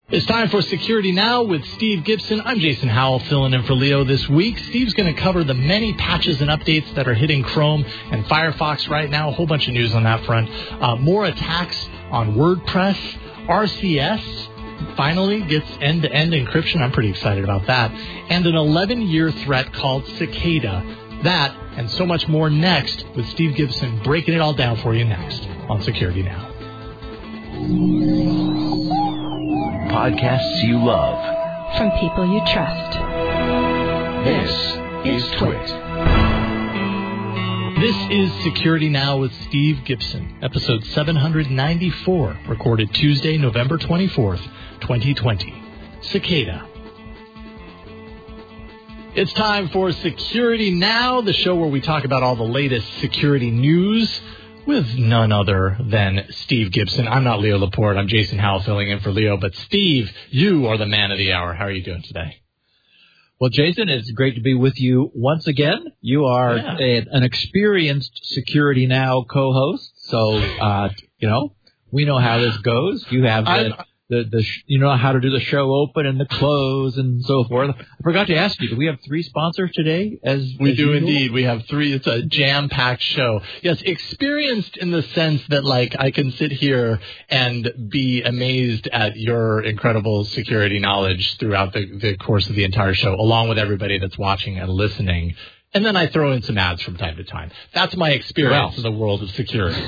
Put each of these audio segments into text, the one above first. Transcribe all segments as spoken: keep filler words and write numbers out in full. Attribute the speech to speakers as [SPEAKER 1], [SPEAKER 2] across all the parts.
[SPEAKER 1] It's time for Security Now with Steve Gibson. I'm Jason Howell, filling in for Leo this week. Steve's going to cover the many patches and updates that are hitting Chrome and Firefox right now. A whole bunch of news on that front. Uh, more attacks on WordPress. R C S finally gets end-to-end encryption. I'm pretty excited about that. And an eleven-year threat called Cicada. That and so much more next with Steve Gibson breaking it all down for you next on Security Now.
[SPEAKER 2] Podcasts you love
[SPEAKER 3] from people you trust.
[SPEAKER 2] This is Twit.
[SPEAKER 1] This is Security Now with Steve Gibson, episode seven ninety-four, recorded Tuesday, November twenty-fourth, twenty twenty. Cicada. It's time for Security Now, the show where we talk about all the latest security news with none other than Steve Gibson. I'm not Leo Laporte. I'm Jason Howell filling in for Leo. But Steve, you are the man of the hour. How are you doing today?
[SPEAKER 4] Well, Jason, it's great to be with you once again. You are
[SPEAKER 1] yeah.
[SPEAKER 4] a, an experienced Security Now co-host, so uh, you know we know how this goes. You have the, the the you know how to do the show open and the close and so forth. I forgot to ask you, do we have three sponsors today? As
[SPEAKER 1] we
[SPEAKER 4] as
[SPEAKER 1] do
[SPEAKER 4] usual?
[SPEAKER 1] indeed. We have three. It's a jam-packed show. Yes, experienced in the sense that like I can sit here and be amazed at your incredible security knowledge throughout the, the course of the entire show, along with everybody that's watching and listening. And then I throw in some ads from time to time. That's my experience
[SPEAKER 4] Well.
[SPEAKER 1] in the world of security.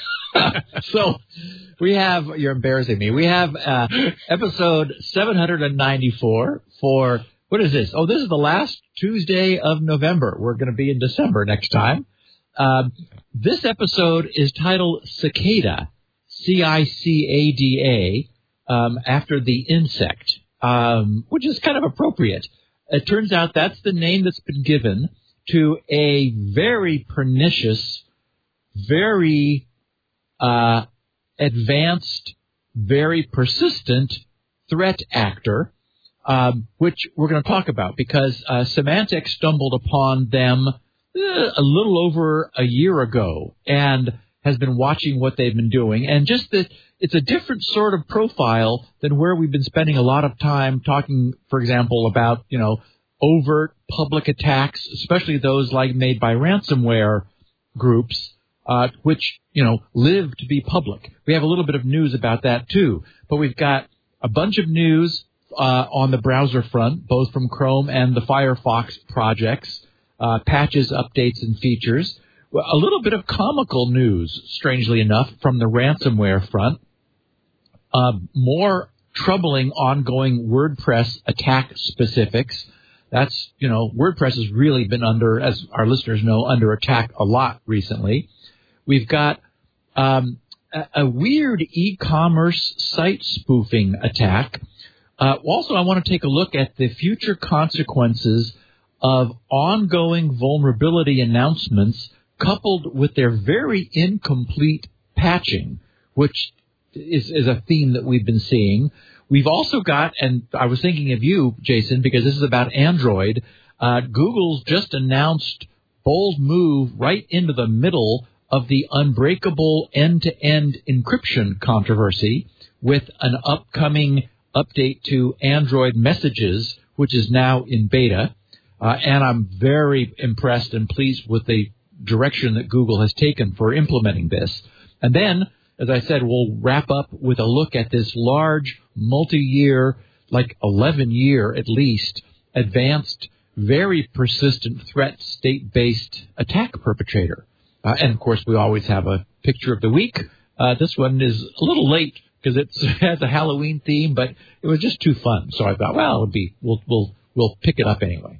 [SPEAKER 4] So we have, you're embarrassing me. We have uh, episode seven ninety-four for, what is this? Oh, this is the last Tuesday of November. We're going to be in December next time. Um, this episode is titled Cicada, C I C A D A, um, after the insect, um, which is kind of appropriate. It turns out that's the name that's been given to a very pernicious, very Uh, advanced, very persistent threat actor, um, which we're going to talk about because uh, Symantec stumbled upon them uh, a little over a year ago and has been watching what they've been doing. And just that it's a different sort of profile than where we've been spending a lot of time talking, for example, about, you know, overt public attacks, especially those like made by ransomware groups. Uh, which, you know, live to be public. We have a little bit of news about that, too. But we've got a bunch of news uh, on the browser front, both from Chrome and the Firefox projects, uh, patches, updates, and features. A little bit of comical news, strangely enough, from the ransomware front. Uh, more troubling ongoing WordPress attack specifics. That's, you know, WordPress has really been under, as our listeners know, under attack a lot recently. We've got um, a, a weird e-commerce site spoofing attack. Uh, also, I want to take a look at the future consequences of ongoing vulnerability announcements coupled with their very incomplete patching, which is, is a theme that we've been seeing. We've also got, and I was thinking of you, Jason, because this is about Android. Uh, Google's just announced bold move right into the middle of the unbreakable end-to-end encryption controversy with an upcoming update to Android Messages, which is now in beta. Uh, and I'm very impressed and pleased with the direction that Google has taken for implementing this. And then, as I said, we'll wrap up with a look at this large, multi-year, like eleven-year at least, advanced, very persistent threat state-based attack perpetrator. Uh, and, of course, we always have a picture of the week. Uh, this one is a little late because it has a Halloween theme, but it was just too fun. So I thought, well, it'll be, we'll, we'll, we'll pick it up anyway.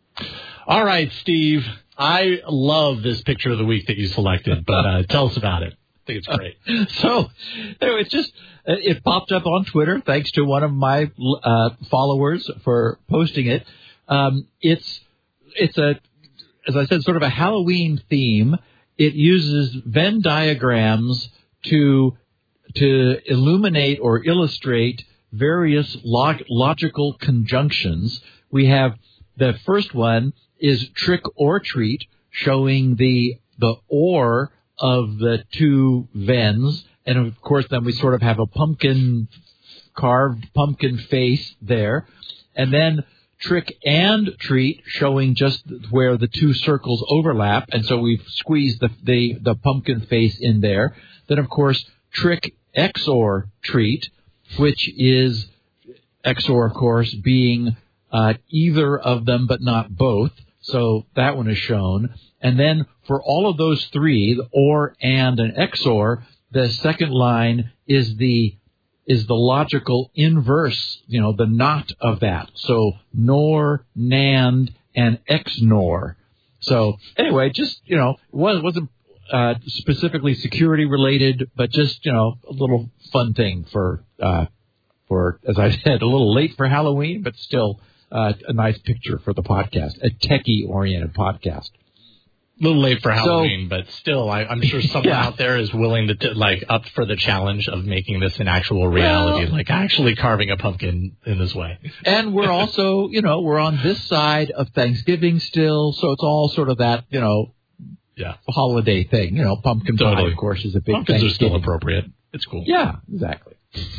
[SPEAKER 1] All right, Steve. I love this picture of the week that you selected, but uh, tell us about it. I think it's great.
[SPEAKER 4] So anyway, it's just, it popped up on Twitter thanks to one of my uh, followers for posting it. Um, it's, it's a, as I said, sort of a Halloween theme. It uses Venn diagrams to to illuminate or illustrate various log- logical conjunctions. We have the first one is trick or treat, showing the the or of the two Venns, and of course then we sort of have a pumpkin carved pumpkin face there. And then trick and treat, showing just where the two circles overlap. And so we've squeezed the, the, the pumpkin face in there. Then, of course, trick X O R treat, which is X O R, of course, being uh, either of them but not both. So that one is shown. And then for all of those three, the OR, AND, and X O R, the second line is the is the logical inverse, you know, the not of that. So NOR, NAND, and X NOR. So anyway, just, you know, it wasn't uh, specifically security related, but just, you know, a little fun thing for, uh, for as I said, a little late for Halloween, but still uh, a nice picture for the podcast, a techie-oriented podcast.
[SPEAKER 1] A little late for Halloween, so, but still, I, I'm sure someone
[SPEAKER 4] yeah.
[SPEAKER 1] out there is willing to, t- like, up for the challenge of making this an actual reality, well, like actually carving a pumpkin in this way.
[SPEAKER 4] And we're also, you know, we're on this side of Thanksgiving still, so it's all sort of that, you know,
[SPEAKER 1] yeah,
[SPEAKER 4] holiday thing. You know, pumpkin
[SPEAKER 1] totally.
[SPEAKER 4] pie, of course, is a big
[SPEAKER 1] Pumpkins
[SPEAKER 4] thing.
[SPEAKER 1] are still appropriate. It's cool.
[SPEAKER 4] Yeah, exactly.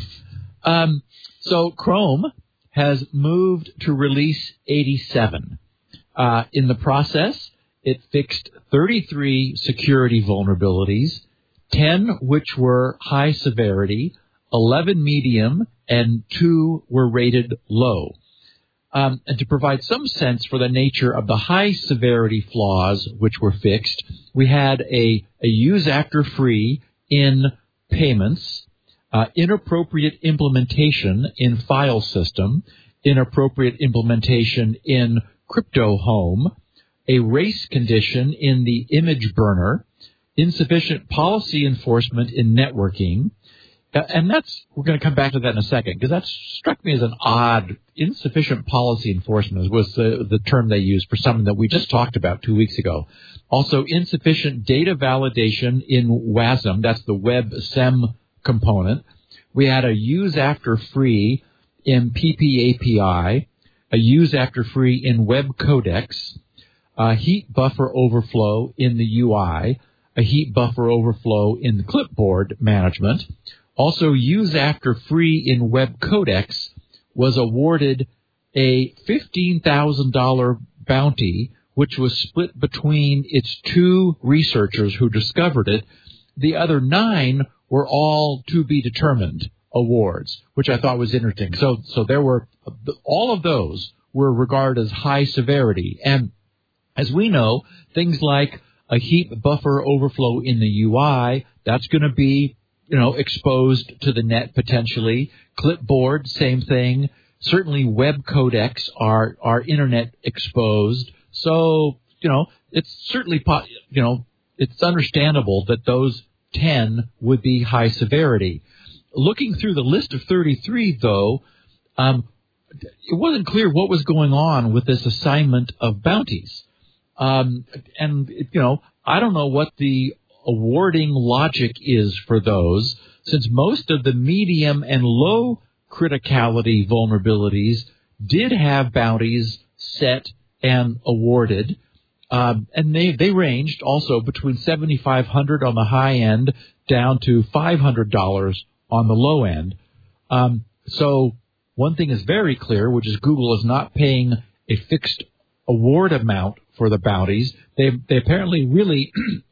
[SPEAKER 4] Um, so Chrome has moved to release eighty-seven. Uh, in the process, it fixed thirty-three security vulnerabilities, ten which were high severity, eleven medium, and two were rated low. Um, and to provide some sense for the nature of the high severity flaws which were fixed, we had a, a use after free in payments, uh, inappropriate implementation in file system, inappropriate implementation in crypto home, a race condition in the image burner, insufficient policy enforcement in networking, uh, and that's, we're going to come back to that in a second, because that struck me as an odd, insufficient policy enforcement was the, the term they used for something that we just talked about two weeks ago. Also, insufficient data validation in WASM, that's the WebSem component. We had a use after free in P P A P I, a use after free in web codecs, a heap buffer overflow in the U I, a heap buffer overflow in the clipboard management. Also, use after free in web codecs was awarded a fifteen thousand dollars bounty, which was split between its two researchers who discovered it. The other nine were all to be determined awards, which I thought was interesting. So, so there were, all of those were regarded as high severity. And as we know, things like a heap buffer overflow in the U I, that's going to be, you know, exposed to the net potentially. Clipboard, same thing. Certainly web codecs are, are internet exposed. So, you know, it's certainly, you know, it's understandable that those ten would be high severity. Looking through the list of thirty-three, though, um, it wasn't clear what was going on with this assignment of bounties. Um, and, you know, I don't know what the awarding logic is for those, since most of the medium and low criticality vulnerabilities did have bounties set and awarded. Um, and they, they ranged also between seventy-five hundred dollars on the high end down to five hundred dollars on the low end. Um, so one thing is very clear, which is Google is not paying a fixed award amount for the bounties. They, they apparently really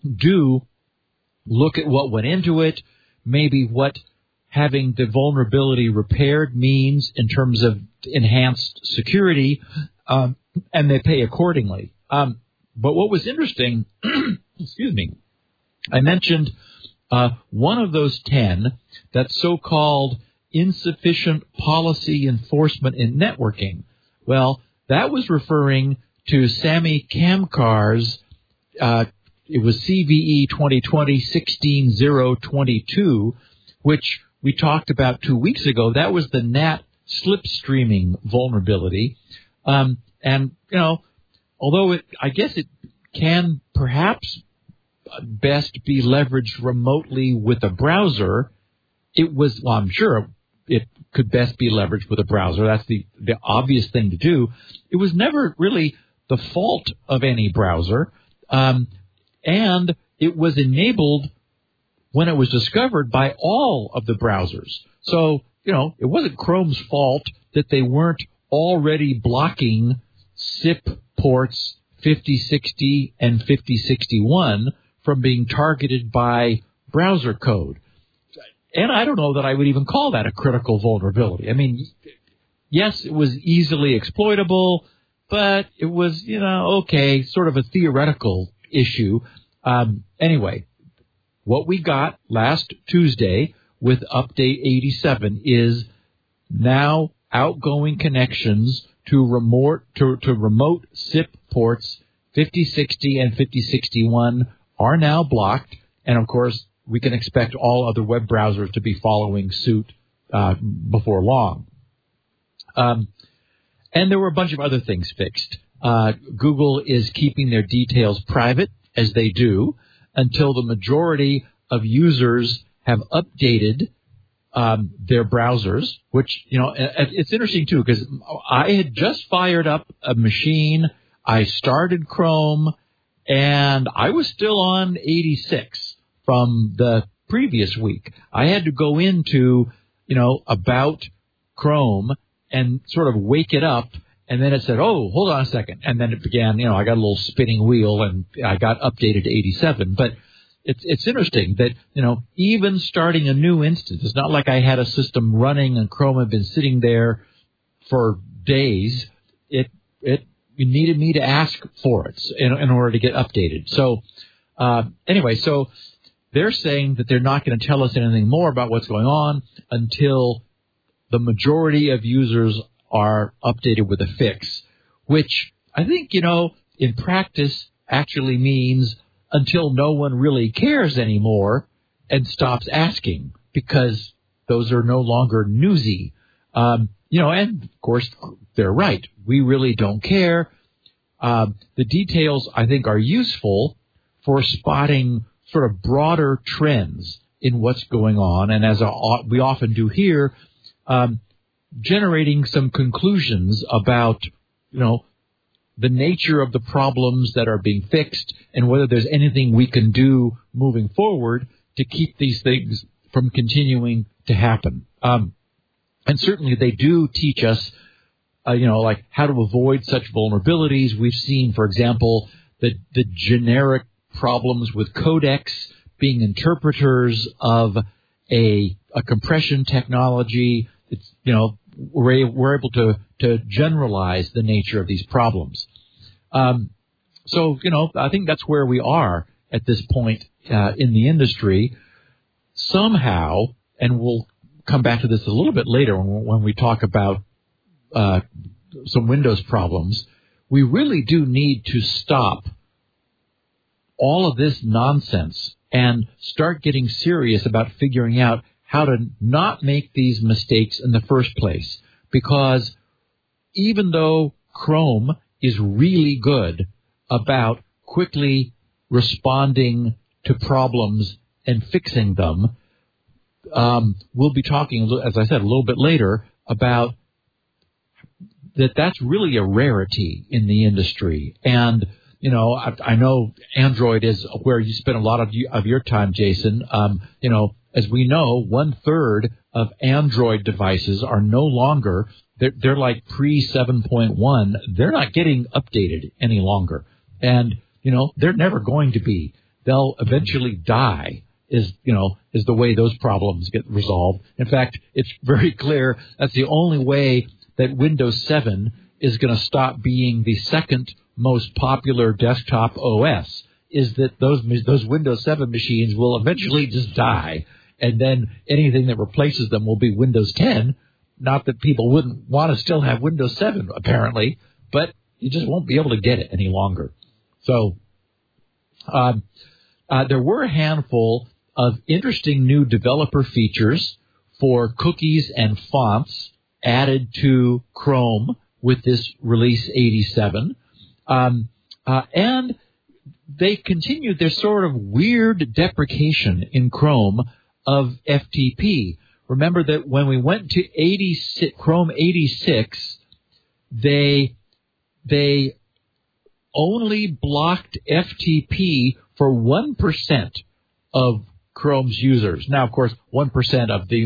[SPEAKER 4] do look at what went into it, maybe what having the vulnerability repaired means in terms of enhanced security, um, and they pay accordingly. Um, but what was interesting, excuse me, I mentioned uh, one of those ten, that so-called insufficient policy enforcement in networking. Well, that was referring to Sami Kamkar's, uh, it was C V E twenty twenty dash sixteen thousand twenty-two, which we talked about two weeks ago. That was the N A T slipstreaming vulnerability. Um, and, you know, although it, I guess it can perhaps best be leveraged remotely with a browser, it was, well, I'm sure it could best be leveraged with a browser. That's the, the obvious thing to do. It was never really the fault of any browser. Um, and it was enabled when it was discovered by all of the browsers. So you know, it wasn't Chrome's fault that they weren't already blocking S I P ports fifty sixty and fifty sixty-one from being targeted by browser code. And I don't know that I would even call that a critical vulnerability. I mean, yes, it was easily exploitable, but it was, you know, okay, sort of a theoretical issue. Um, anyway, what we got last Tuesday with update eighty-seven is now outgoing connections to remote to, to remote S I P ports fifty sixty and fifty sixty-one are now blocked, and of course we can expect all other web browsers to be following suit uh, before long. Um, and there were a bunch of other things fixed. Uh, Google is keeping their details private, as they do, until the majority of users have updated um, their browsers, which, you know, it's interesting, too, because I had just fired up a machine. I started Chrome, and I was still on eighty-six from the previous week. I had to go into, you know, About Chrome and sort of wake it up, and then it said, oh, hold on a second. And then it began, you know, I got a little spinning wheel, and I got updated to eighty-seven. But it's it's interesting that, you know, even starting a new instance, it's not like I had a system running and Chrome had been sitting there for days. It it needed me to ask for it in, in order to get updated. So uh, anyway, so they're saying that they're not going to tell us anything more about what's going on until the majority of users are updated with a fix, which I think, you know, in practice actually means until no one really cares anymore and stops asking, because those are no longer newsy. Um, you know, and of course, they're right. We really don't care. Um, the details, I think, are useful for spotting sort of broader trends in what's going on. And as a, we often do here, um, generating some conclusions about, you know, the nature of the problems that are being fixed and whether there's anything we can do moving forward to keep these things from continuing to happen. Um, and certainly they do teach us, uh, you know, like how to avoid such vulnerabilities. We've seen, for example, the, the generic problems with codecs being interpreters of a, a compression technology. It's, you know, we're, we're able to, to generalize the nature of these problems. Um, so, you know, I think that's where we are at this point uh, in the industry. Somehow, and we'll come back to this a little bit later when, when we talk about uh, some Windows problems, we really do need to stop all of this nonsense and start getting serious about figuring out how to not make these mistakes in the first place. Because even though Chrome is really good about quickly responding to problems and fixing them, um, we'll be talking, as I said, a little bit later about that that's really a rarity in the industry. And, you know, I, I know Android is where you spend a lot of, you, of your time, Jason. Um, you know, as we know, one third of Android devices are no longer, they're, they're like pre seven point one. They're not getting updated any longer. And, you know, they're never going to be. They'll eventually die is, you know, is the way those problems get resolved. In fact, it's very clear that's the only way that Windows seven is going to stop being the second most popular desktop O S, is that those those Windows seven machines will eventually just die, and then anything that replaces them will be Windows ten. Not that people wouldn't want to still have Windows seven, apparently, but you just won't be able to get it any longer. So um, uh, there were a handful of interesting new developer features for cookies and fonts added to Chrome with this release eighty-seven. Um, uh, and they continued their sort of weird deprecation in Chrome of F T P. Remember that when we went to eighty-six, Chrome eighty-six, they they only blocked F T P for one percent of Chrome's users. Now, of course, one percent of the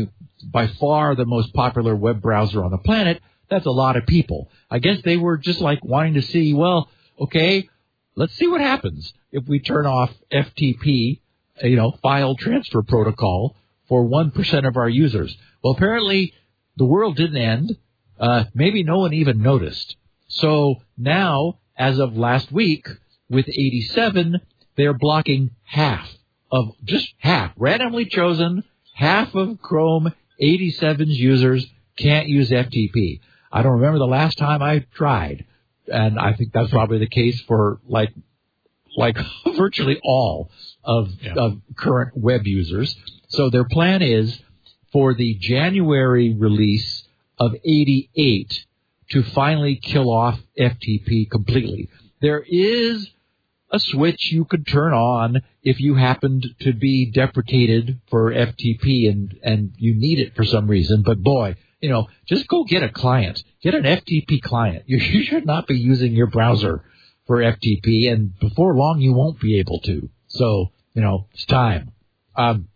[SPEAKER 4] by far the most popular web browser on the planet. That's a lot of people. I guess they were just like wanting to see, well, okay, let's see what happens if we turn off F T P, you know, file transfer protocol for one percent of our users. Well, apparently the world didn't end. Uh, maybe no one even noticed. So now, as of last week, with eighty-seven, they're blocking half of, just half, randomly chosen, half of Chrome eighty-seven's users can't use F T P. I don't remember the last time I tried, and I think that's probably the case for like like virtually all of, yeah. of current web users. So their plan is for the January release of eighty-eight to finally kill off F T P completely. There is a switch you could turn on if you happened to be deprecated for F T P and, and you need it for some reason. But boy, you know, just go get a client. Get an F T P client. You, you should not be using your browser for F T P, and before long you won't be able to. So, you know, it's time. Um,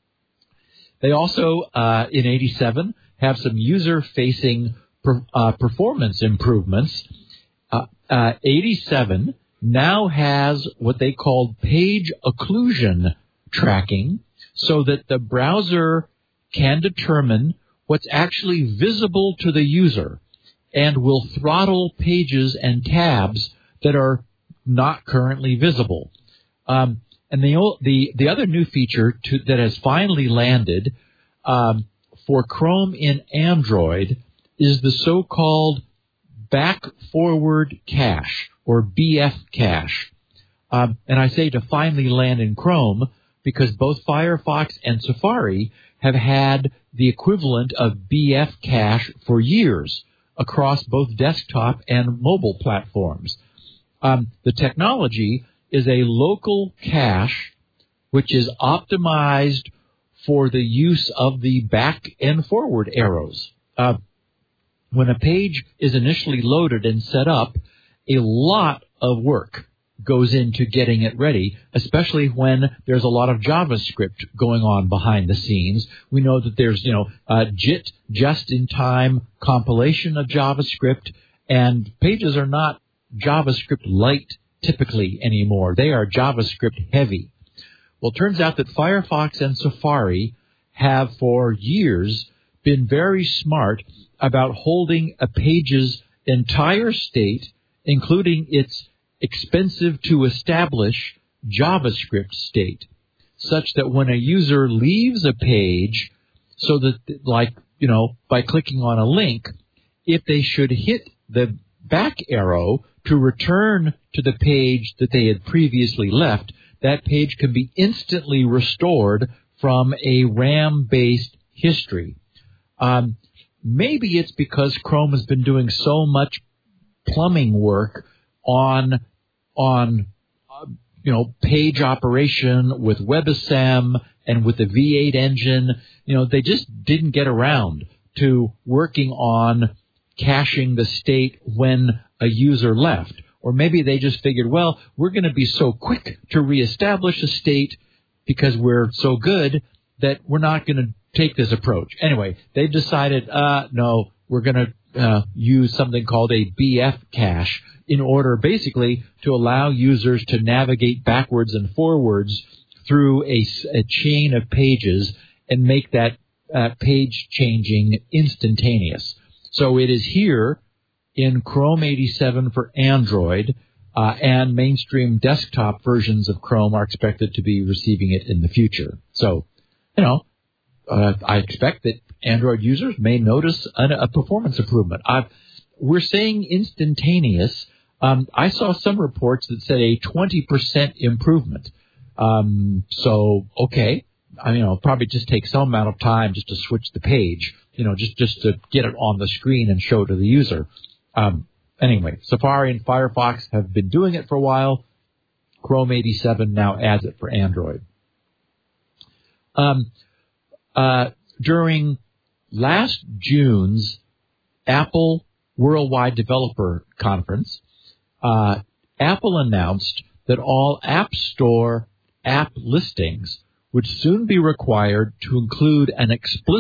[SPEAKER 4] they also, uh, in eighty-seven, have some user-facing per, uh, performance improvements. Uh, uh, eighty-seven now has what they call page occlusion tracking, so that the browser can determine what's actually visible to the user and will throttle pages and tabs that are not currently visible. Um, and the, the the other new feature to, that has finally landed um, for Chrome in Android is the so-called back-forward cache, or B F cache. Um, and I say to finally land in Chrome because both Firefox and Safari have had the equivalent of B F cache for years across both desktop and mobile platforms. Um, the technology is a local cache which is optimized for the use of the back and forward arrows. Uh, when a page is initially loaded and set up, a lot of work goes into getting it ready, especially when there's a lot of JavaScript going on behind the scenes. We know that there's, you know, uh, J I T, just-in-time compilation of JavaScript, and pages are not JavaScript light typically anymore. They are JavaScript heavy. Well, it turns out that Firefox and Safari have for years been very smart about holding a page's entire state, including its expensive to establish JavaScript state, such that when a user leaves a page, so that, like, you know, by clicking on a link, if they should hit the back arrow to return to the page that they had previously left, that page can be instantly restored from a RAM-based history. Um, maybe it's because Chrome has been doing so much plumbing work on, on uh, you know, page operation with WebAssembly and with the V eight engine. You know, they just didn't get around to working on caching the state when a user left. Or maybe they just figured, well, we're going to be so quick to reestablish a state because we're so good that we're not going to take this approach. Anyway, they've decided, uh, no, we're going to uh, use something called a B F cache in order basically to allow users to navigate backwards and forwards through a, a chain of pages and make that uh, page changing instantaneous. So it is here in Chrome eighty-seven for Android, uh, and mainstream desktop versions of Chrome are expected to be receiving it in the future. So, you know, uh, I expect that Android users may notice a, a performance improvement. I've, we're saying instantaneous. Um, I saw some reports that said a twenty percent improvement. Um, so, okay, I mean, it'll probably just take some amount of time just to switch the page, you know, just, just to get it on the screen and show it to the user. Um, anyway, Safari and Firefox have been doing it for a while. Chrome eighty-seven now adds it for Android. Um, uh, during last June's Apple Worldwide Developer Conference, uh, Apple announced that all App Store app listings would soon be required to include an explicit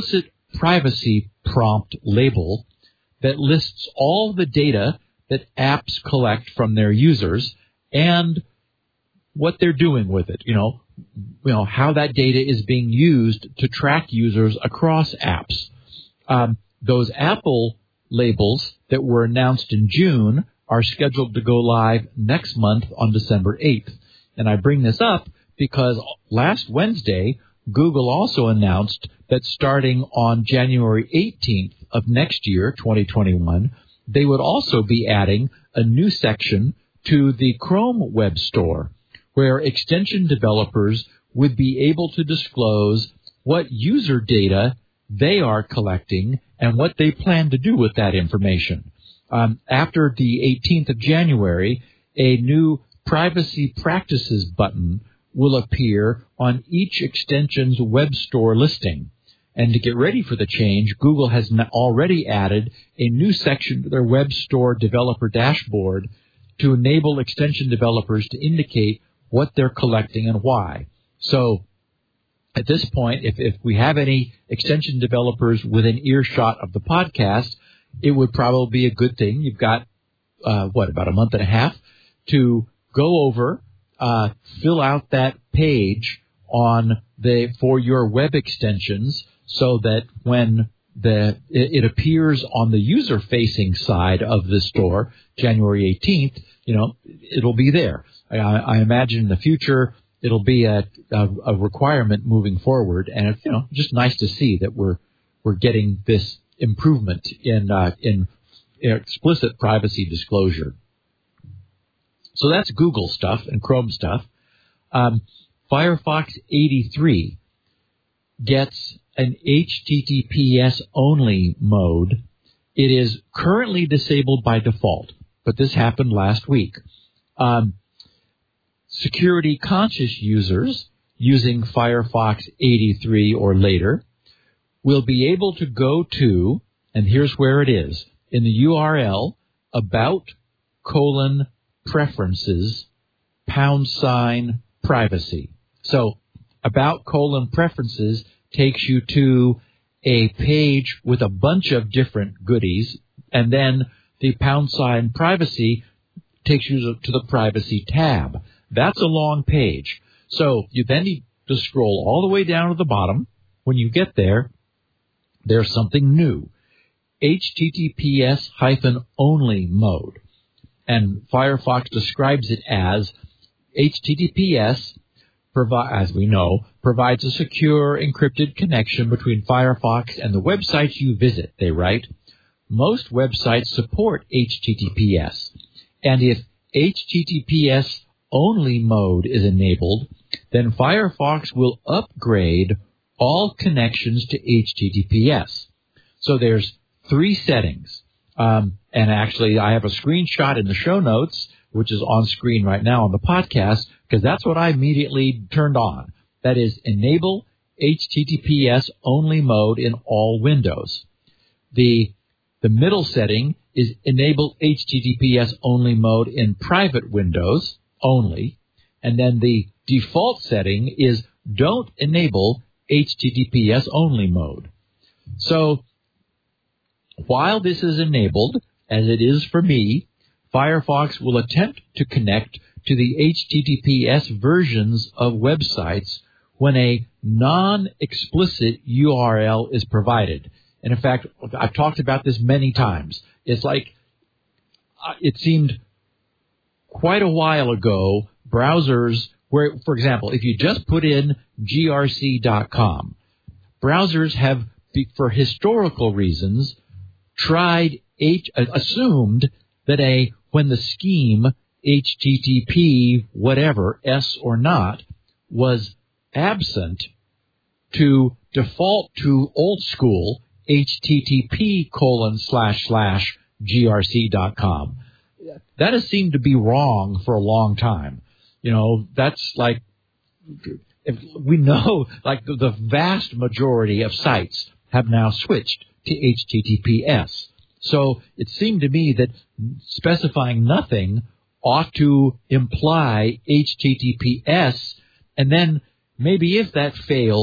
[SPEAKER 4] privacy prompt label that lists all the data that apps collect from their users and what they're doing with it, you know, you know, how that data is being used to track users across apps. Um, those Apple labels that were announced in June are scheduled to go live next month on December eighth. And I bring this up because last Wednesday, Google also announced that starting on January eighteenth of next year, twenty twenty-one, they would also be adding a new section to the Chrome Web Store, where extension developers would be able to disclose what user data they are collecting and what they plan to do with that information. Um, after the eighteenth of January, a new Privacy Practices button will appear on each extension's web store listing. And to get ready for the change, Google has already added a new section to their web store developer dashboard to enable extension developers to indicate what they're collecting and why. So at this point, if, if we have any extension developers within earshot of the podcast, it would probably be a good thing. You've got, uh, what, about a month and a half to go over, uh, fill out that page on the, for your web extensions so that when the, it, it appears on the user facing side of the store, January eighteenth, you know, it'll be there. I, I imagine in the future it'll be a, a, a requirement moving forward, and it's, you know, just nice to see that we're we're getting this improvement in uh, in explicit privacy disclosure. So that's Google stuff and Chrome stuff. Um, Firefox eighty-three gets an H T T P S only mode. It is currently disabled by default, but this happened last week. Um, Security-conscious users using Firefox eighty-three or later will be able to go to, and here's where it is, in the U R L, about, colon, preferences, pound sign, privacy. So, about, colon, preferences takes you to a page with a bunch of different goodies, and then the pound sign, privacy, takes you to the privacy tab. That's a long page. So you then need to scroll all the way down to the bottom. When you get there, there's something new. H T T P S hyphen only mode. And Firefox describes it as H T T P S, provi- as we know, provides a secure encrypted connection between Firefox and the websites you visit, they write. Most websites support H T T P S. And if H T T P S only mode is enabled, then Firefox will upgrade all connections to H T T P S. So there's three settings. Um, and actually, I have a screenshot in the show notes, which is on screen right now on the podcast, because that's what I immediately turned on. That is, enable H T T P S only mode in all windows. The, the middle setting is enable H T T P S only mode in private windows only, and then the default setting is don't enable H T T P S only mode. So while this is enabled, as it is for me, Firefox will attempt to connect to the H T T P S versions of websites when a non-explicit U R L is provided. And in fact, I've talked about this many times. It's like, uh, it seemed quite a while ago, browsers where, for example, if you just put in G R C dot com, browsers have, for historical reasons, tried, H, assumed that a, when the scheme H T T P, whatever, S or not, was absent, to default to old school H T T P colon slash slash G R C dot com. That has seemed to be wrong for a long time. You know, that's like, if we know, like the, the vast majority of sites have now switched to H T T P S. So it seemed to me that specifying nothing ought to imply H T T P S, and then maybe if that failed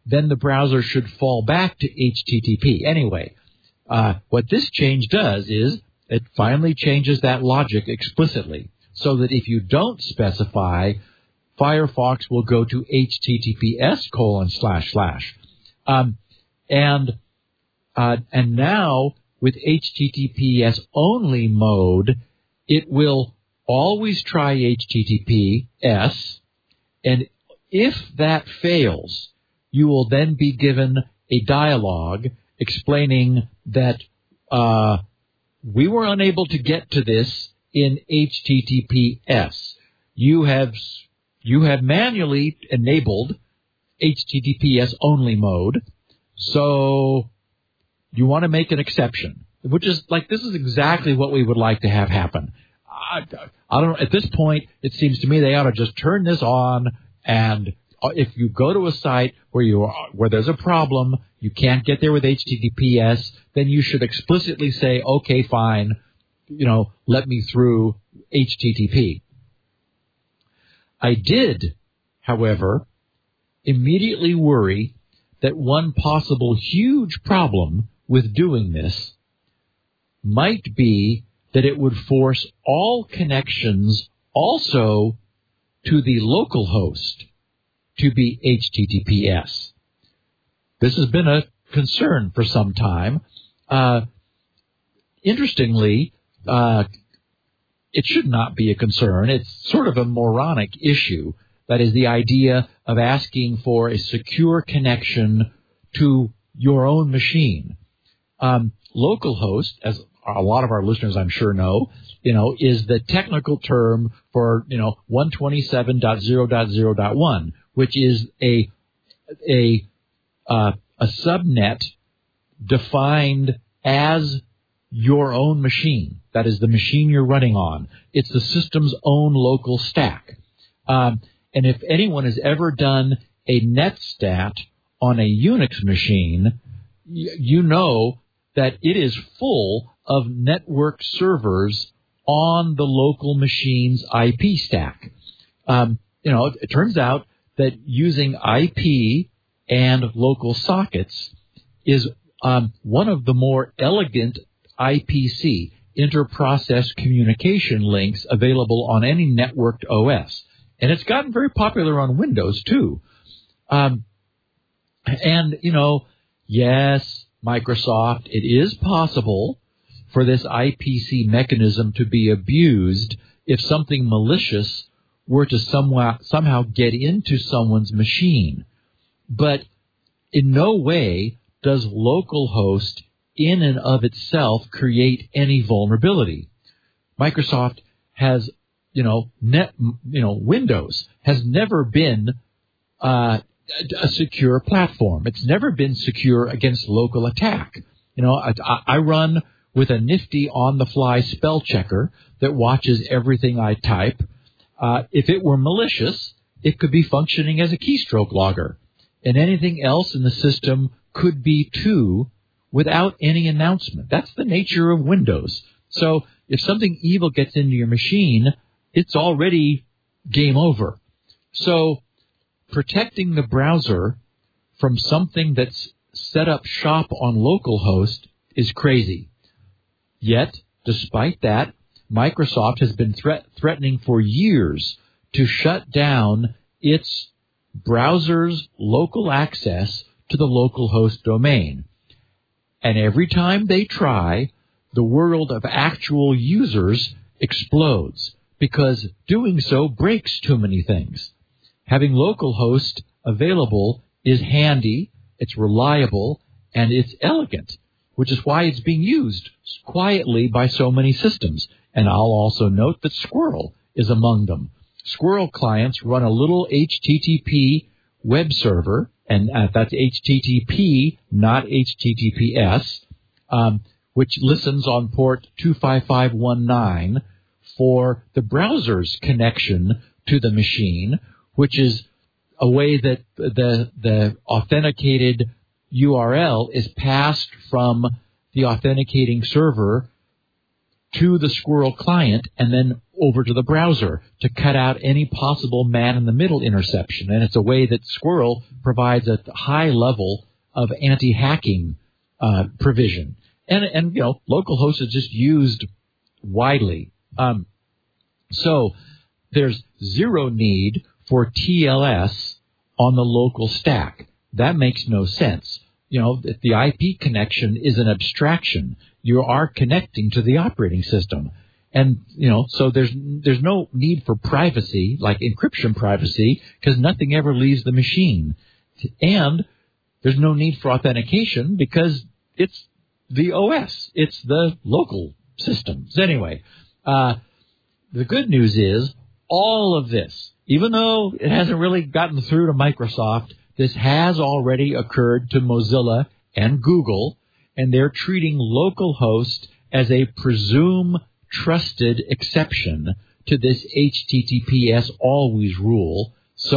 [SPEAKER 4] then the browser should fall back to H T T P. Anyway, uh, what this change does is it finally changes that logic explicitly so that if you don't specify, Firefox will go to H T T P S colon slash slash. Um, and, uh, and now with H T T P S only mode, it will always try H T T P S, and if that fails, you will then be given a dialogue explaining that uh, we were unable to get to this in H T T P S. You have you have manually enabled H T T P S only mode, so you want to make an exception, which is like this is exactly what we would like to have happen. I, I don't know. At this point, it seems to me they ought to just turn this on, and if you go to a site where you are, where there's a problem, you can't get there with H T T P S, then you should explicitly say, okay, fine, you know, let me through H T T P. I did, however, immediately worry that one possible huge problem with doing this might be that it would force all connections also to the local host to be H T T P S. This has been a concern for some time. Uh, interestingly, uh, it should not be a concern. It's sort of a moronic issue. That is the idea of asking for a secure connection to your own machine. Um, localhost, as a lot of our listeners I'm sure know, you know, is the technical term for, you know, one twenty-seven dot zero dot zero dot one, which is a a uh, a subnet defined as your own machine. That is the machine you're running on. It's the system's own local stack. Um, and if anyone has ever done a netstat on a Unix machine, y- you know that it is full of network servers on the local machine's I P stack. Um, you know, it, it turns out that using I P and local sockets is um, one of the more elegant I P C, inter-process communication links, available on any networked O S. And it's gotten very popular on Windows, too. Um, and, you know, yes, Microsoft, it is possible for this I P C mechanism to be abused if something malicious were to somehow, somehow get into someone's machine. But in no way does localhost in and of itself create any vulnerability. Microsoft has, you know, net, you know, Windows has never been uh, a secure platform. It's never been secure against local attack. You know, I, I run with a nifty on-the-fly spell checker that watches everything I type. Uh, if it were malicious, it could be functioning as a keystroke logger, and anything else in the system could be too, without any announcement. That's the nature of Windows. So if something evil gets into your machine, it's already game over. So protecting the browser from something that's set up shop on localhost is crazy. Yet, despite that, Microsoft has been threat- threatening for years to shut down its browser's local access to the localhost domain. And every time they try, the world of actual users explodes, because doing so breaks too many things. Having localhost available is handy, it's reliable, and it's elegant, which is why it's being used quietly by so many systems. And I'll also note that Squirrel is among them. Squirrel clients run a little H T T P web server, and uh, that's H T T P, not H T T P S, um, which listens on port two five five one nine for the browser's connection to the machine, which is a way that the the authenticated U R L is passed from the authenticating server to the Squirrel client and then over to the browser to cut out any possible man-in-the-middle interception. And it's a way that Squirrel provides a high level of anti-hacking uh, provision. And, and, you know, localhost is just used widely. Um, so there's zero need for T L S on the local stack. That makes no sense. You know, the I P connection is an abstraction. You are connecting to the operating system. And, you know, so there's there's no need for privacy, like encryption privacy, because nothing ever leaves the machine. And there's no need for authentication because it's the O S. It's the local systems. Anyway, uh, the good news is all of this, even though it hasn't really gotten through to Microsoft, this has already occurred to Mozilla and Google, and they're treating localhost as a presume trusted exception to this H T T P S always rule.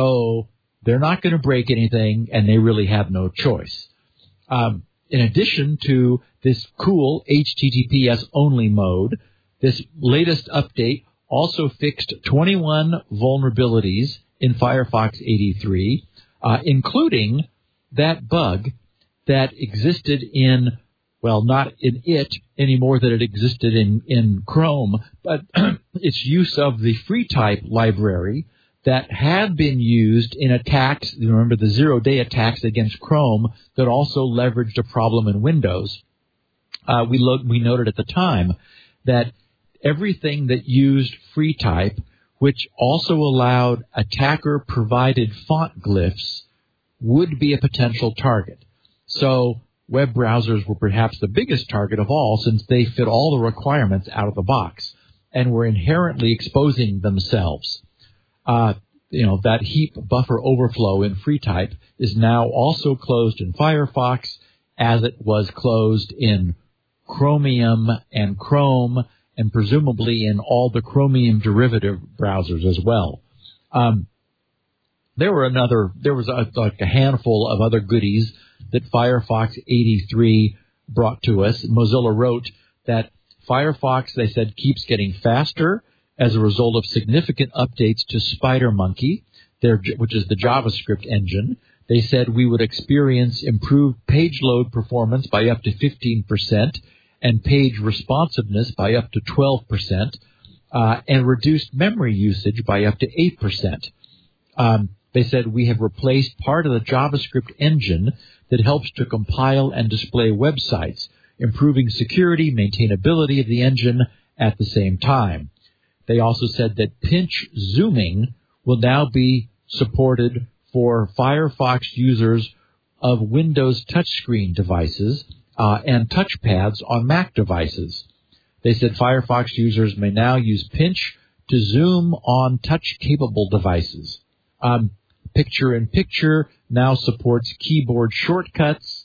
[SPEAKER 4] So they're not going to break anything, and they really have no choice. Um, in addition to this cool H T T P S only mode, this latest update also fixed twenty-one vulnerabilities in Firefox eighty-three, uh, including that bug that existed in, well, not in it any more than it existed in, in Chrome, but its use of the FreeType library that had been used in attacks, you remember the zero-day attacks against Chrome that also leveraged a problem in Windows. Uh, we, lo- we noted at the time that everything that used FreeType, which also allowed attacker-provided font glyphs, would be a potential target. So web browsers were perhaps the biggest target of all since they fit all the requirements out of the box and were inherently exposing themselves. Uh, you know, that heap buffer overflow in FreeType is now also closed in Firefox as it was closed in Chromium and Chrome and presumably in all the Chromium derivative browsers as well. Um, there were another, there was a, like a handful of other goodies that Firefox eighty-three brought to us. Mozilla wrote that Firefox, they said, keeps getting faster as a result of significant updates to SpiderMonkey, their, which is the JavaScript engine. They said we would experience improved page load performance by up to fifteen percent and page responsiveness by up to twelve percent, uh, and reduced memory usage by up to eight percent. Um, they said we have replaced part of the JavaScript engine that helps to compile and display websites, improving security, maintainability of the engine at the same time. They also said that pinch zooming will now be supported for Firefox users of Windows touchscreen devices uh, and touchpads on Mac devices. They said Firefox users may now use pinch to zoom on touch-capable devices. Um, Picture-in-Picture now supports keyboard shortcuts.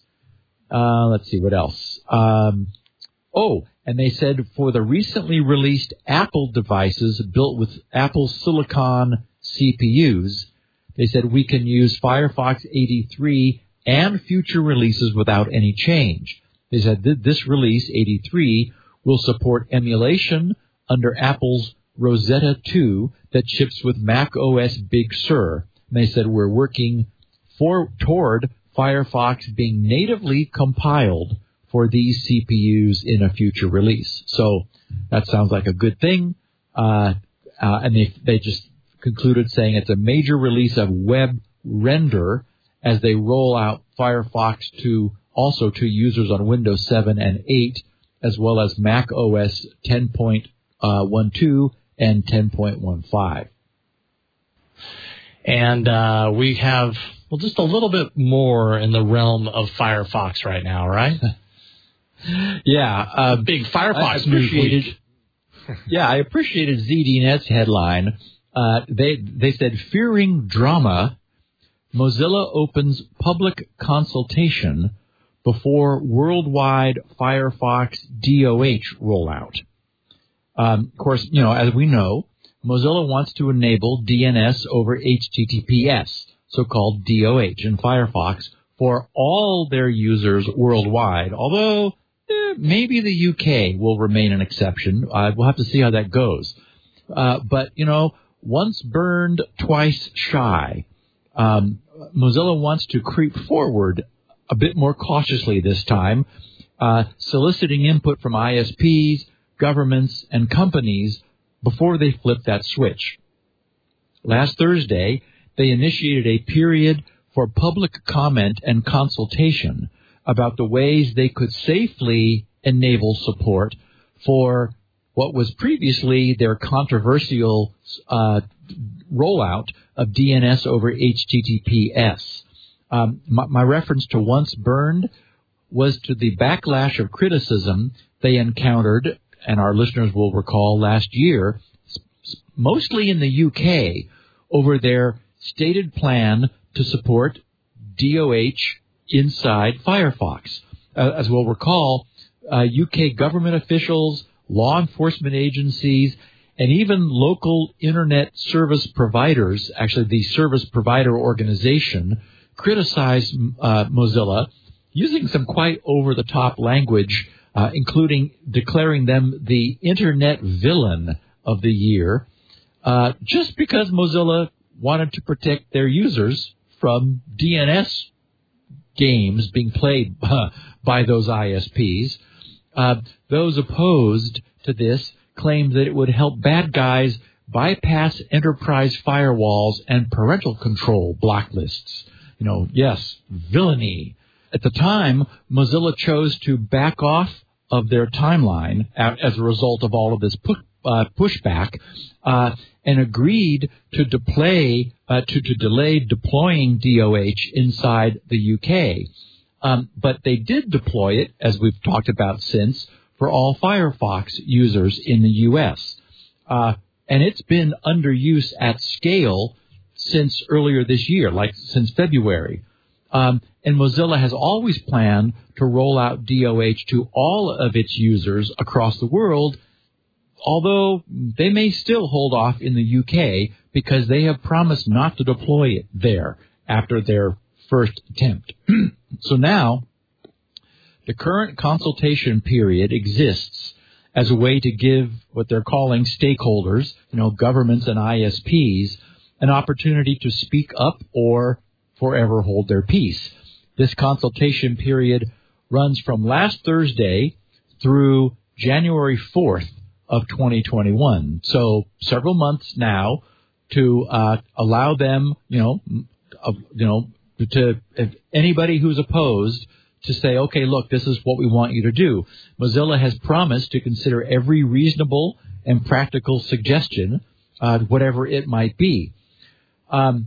[SPEAKER 4] Uh, let's see, what else? Um, oh, and they said for the recently released Apple devices built with Apple Silicon C P Us, they said we can use Firefox eighty-three and future releases without any change. They said that this release, eighty-three, will support emulation under Apple's Rosetta two that ships with Mac O S Big Sur. And they said we're working for, toward Firefox being natively compiled for these C P Us in a future release. So that sounds like a good thing. Uh, uh, and they, they just concluded saying it's a major release of web render as they roll out Firefox to also to users on Windows seven and eight, as well as Mac O S ten point twelve and ten point fifteen.
[SPEAKER 1] And uh, we have, well, just a little bit more in the realm of Firefox right now, right?
[SPEAKER 4] yeah. Uh,
[SPEAKER 1] Big Firefox news week.
[SPEAKER 4] yeah, I appreciated ZDNet's headline. Uh, they they said, fearing drama, Mozilla opens public consultation before worldwide Firefox D O H rollout. Um, of course, you know, as we know, Mozilla wants to enable D N S over H T T P S, so-called D O H, in Firefox for all their users worldwide, although eh, maybe the U K will remain an exception. Uh, we'll have to see how that goes. Uh, but, you know, once burned, twice shy. Um, Mozilla wants to creep forward a bit more cautiously this time, uh, soliciting input from I S Ps, governments, and companies before they flip that switch. Last Thursday, they initiated a period for public comment and consultation about the ways they could safely enable support for what was previously their controversial uh, rollout of D N S over H T T P S. Um, my, my reference to once burned was to the backlash of criticism they encountered, and our listeners will recall last year, mostly in the U K, over their stated plan to support D O H inside Firefox. Uh, as we'll recall, uh, U K government officials, law enforcement agencies, and even local internet service providers, actually the service provider organization, criticized uh, Mozilla using some quite over-the-top language, uh, including declaring them the internet villain of the year, uh, just because Mozilla wanted to protect their users from D N S games being played uh, by those I S Ps. Uh, those opposed to this claimed that it would help bad guys bypass enterprise firewalls and parental control blacklists. You know, yes, villainy. At the time, Mozilla chose to back off of their timeline as a result of all of this pu- uh, pushback, uh, and agreed to delay uh, to, to delay deploying D O H inside the U K. Um, but they did deploy it, as we've talked about since, for all Firefox users in the U S. Uh, and it's been under use at scale since earlier this year, like since February. Um, and Mozilla has always planned to roll out D O H to all of its users across the world, although they may still hold off in the U K because they have promised not to deploy it there after their first attempt. So now, the current consultation period exists as a way to give what they're calling stakeholders, you know, governments and I S Ps, an opportunity to speak up or forever hold their peace. This consultation period runs from last Thursday through January fourth of twenty twenty-one. So several months now to uh, allow them, you know, uh, you know, to if anybody who's opposed to say, okay, look, this is what we want you to do. Mozilla has promised to consider every reasonable and practical suggestion, uh, whatever it might be. Um,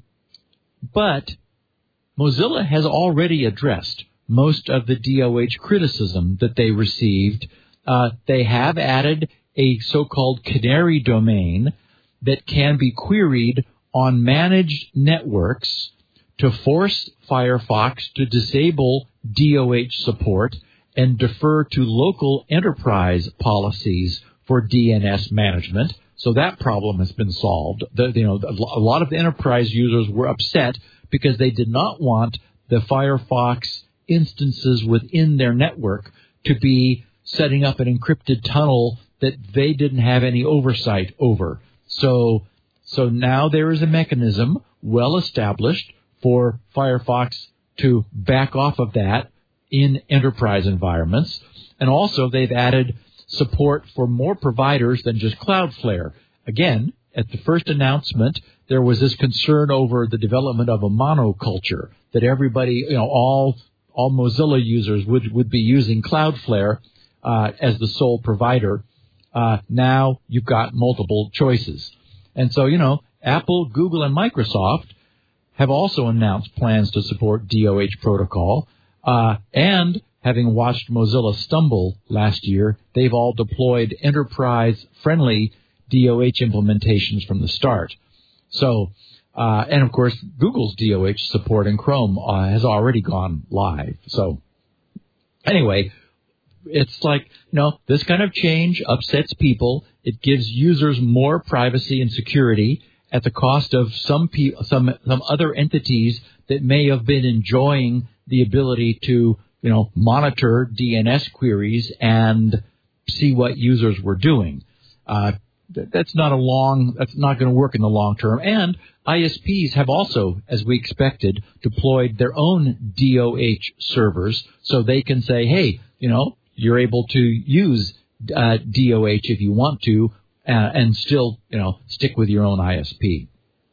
[SPEAKER 4] but Mozilla has already addressed most of the D O H criticism that they received. Uh, they have added a so-called canary domain that can be queried on managed networks to force Firefox to disable D O H support and defer to local enterprise policies for D N S management. So that problem has been solved. The, you know, a lot of the enterprise users were upset because they did not want the Firefox instances within their network to be setting up an encrypted tunnel that they didn't have any oversight over. So, so now there is a mechanism well established for Firefox to back off of that in enterprise environments. And also they've added support for more providers than just Cloudflare. Again, at the first announcement, there was this concern over the development of a monoculture, that everybody, you know, all all Mozilla users would, would be using Cloudflare uh, as the sole provider. Uh, now you've got multiple choices. And so, you know, Apple, Google, and Microsoft have also announced plans to support D O H protocol. Uh, and having watched Mozilla stumble last year, they've all deployed enterprise-friendly D O H implementations from the start. So, uh, and of course, Google's D O H support in Chrome uh, has already gone live. So, anyway, it's like, you know, this kind of change upsets people. It gives users more privacy and security at the cost of some pe- some some other entities that may have been enjoying the ability to, you know, monitor D N S queries and see what users were doing. Uh, th- that's not a long, that's not going to work in the long term. And I S Ps have also, as we expected, deployed their own D O H servers so they can say, hey, you know, you're able to use uh, D O H if you want to uh, and still, you know, stick with your own I S P.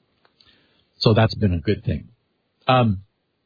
[SPEAKER 4] So that's been a good thing. Um,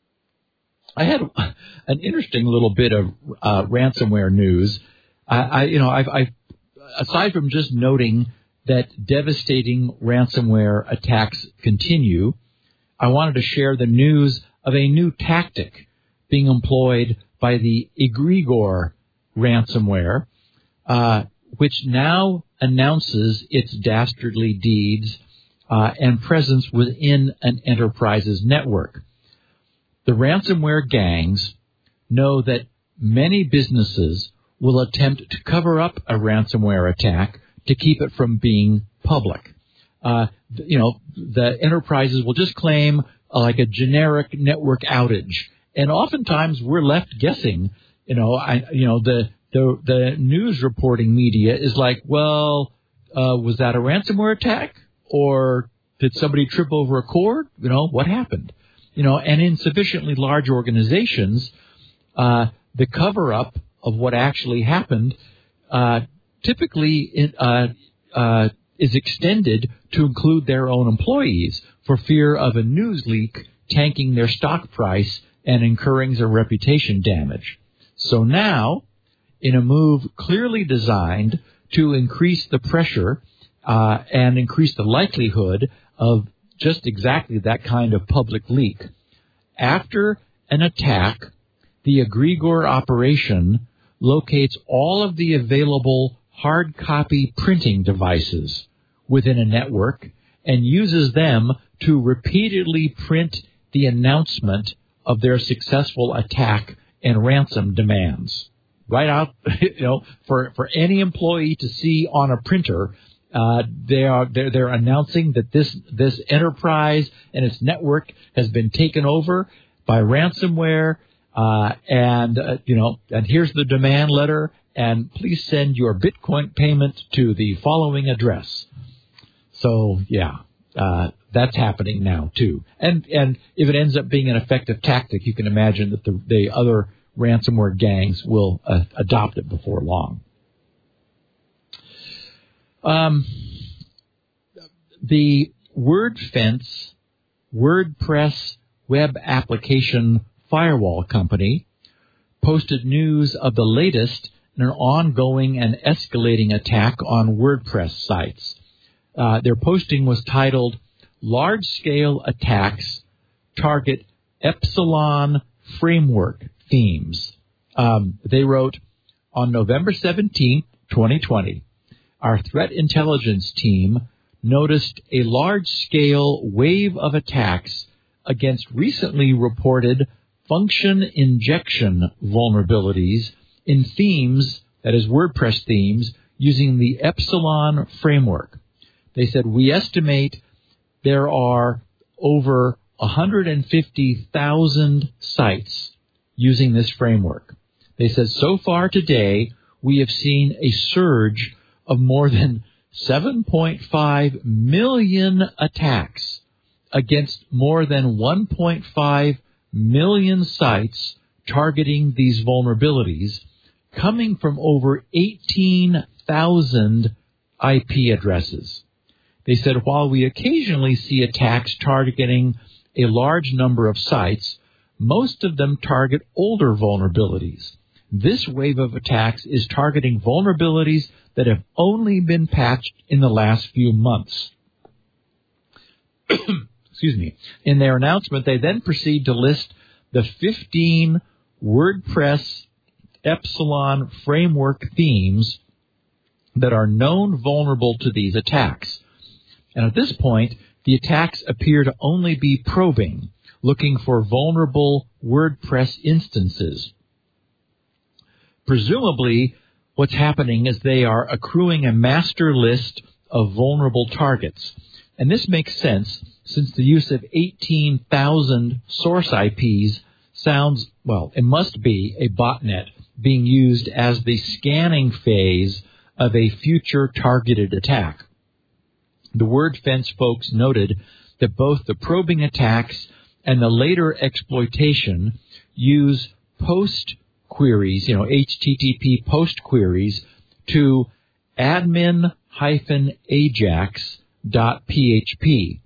[SPEAKER 4] I had an interesting little bit of uh, ransomware news. I, I you know, I've, I've aside from just noting that devastating ransomware attacks continue, I wanted to share the news of a new tactic being employed by the Egregore ransomware, uh, which now announces its dastardly deeds uh, and presence within an enterprise's network. The ransomware gangs know that many businesses will attempt to cover up a ransomware attack to keep it from being public. Uh, you know, the enterprises will just claim uh, like a generic network outage, and oftentimes we're left guessing. You know, I, you know, the the the news reporting media is like, well, uh, was that a ransomware attack, or did somebody trip over a cord? You know, what happened? You know, and in sufficiently large organizations, uh, the cover-up of what actually happened uh, typically in, uh, uh, is extended to include their own employees for fear of a news leak tanking their stock price and incurring their reputation damage. So now, in a move clearly designed to increase the pressure uh, and increase the likelihood of just exactly that kind of public leak, after an attack, the Egregore operation locates all of the available hard copy printing devices within a network and uses them to repeatedly print the announcement of their successful attack and ransom demands. Right out, you know, for, for any employee to see on a printer, uh, they are, they're, they're announcing that this, this enterprise and its network has been taken over by ransomware. Uh, and, uh, you know, and here's the demand letter, and please send your Bitcoin payment to the following address. So, yeah, uh, that's happening now, too. And, and if it ends up being an effective tactic, you can imagine that the, the other ransomware gangs will uh, adopt it before long. Um, the WordFence WordPress web application firewall company posted news of the latest in an ongoing and escalating attack on WordPress sites. Uh, their posting was titled, Large-Scale Attacks Target Epsilon Framework Themes. Um, they wrote, on November seventeenth, twenty twenty, our threat intelligence team noticed a large-scale wave of attacks against recently reported function injection vulnerabilities in themes, that is WordPress themes, using the Epsilon framework. They said, we estimate there are over one hundred fifty thousand sites using this framework. They said, so far today, we have seen a surge of more than seven point five million attacks against more than one point five million sites targeting these vulnerabilities, coming from over eighteen thousand I P addresses. They said, while we occasionally see attacks targeting a large number of sites, most of them target older vulnerabilities. This wave of attacks is targeting vulnerabilities that have only been patched in the last few months. Excuse me. In their announcement, they then proceed to list the fifteen WordPress Epsilon framework themes that are known vulnerable to these attacks. And at this point, the attacks appear to only be probing, looking for vulnerable WordPress instances. Presumably, what's happening is they are accruing a master list of vulnerable targets. And this makes sense since the use of eighteen thousand source I Ps sounds, well, it must be a botnet being used as the scanning phase of a future targeted attack. The WordFence folks noted that both the probing attacks and the later exploitation use post queries, you know, H T T P post queries to admin dash ajax dot p h p,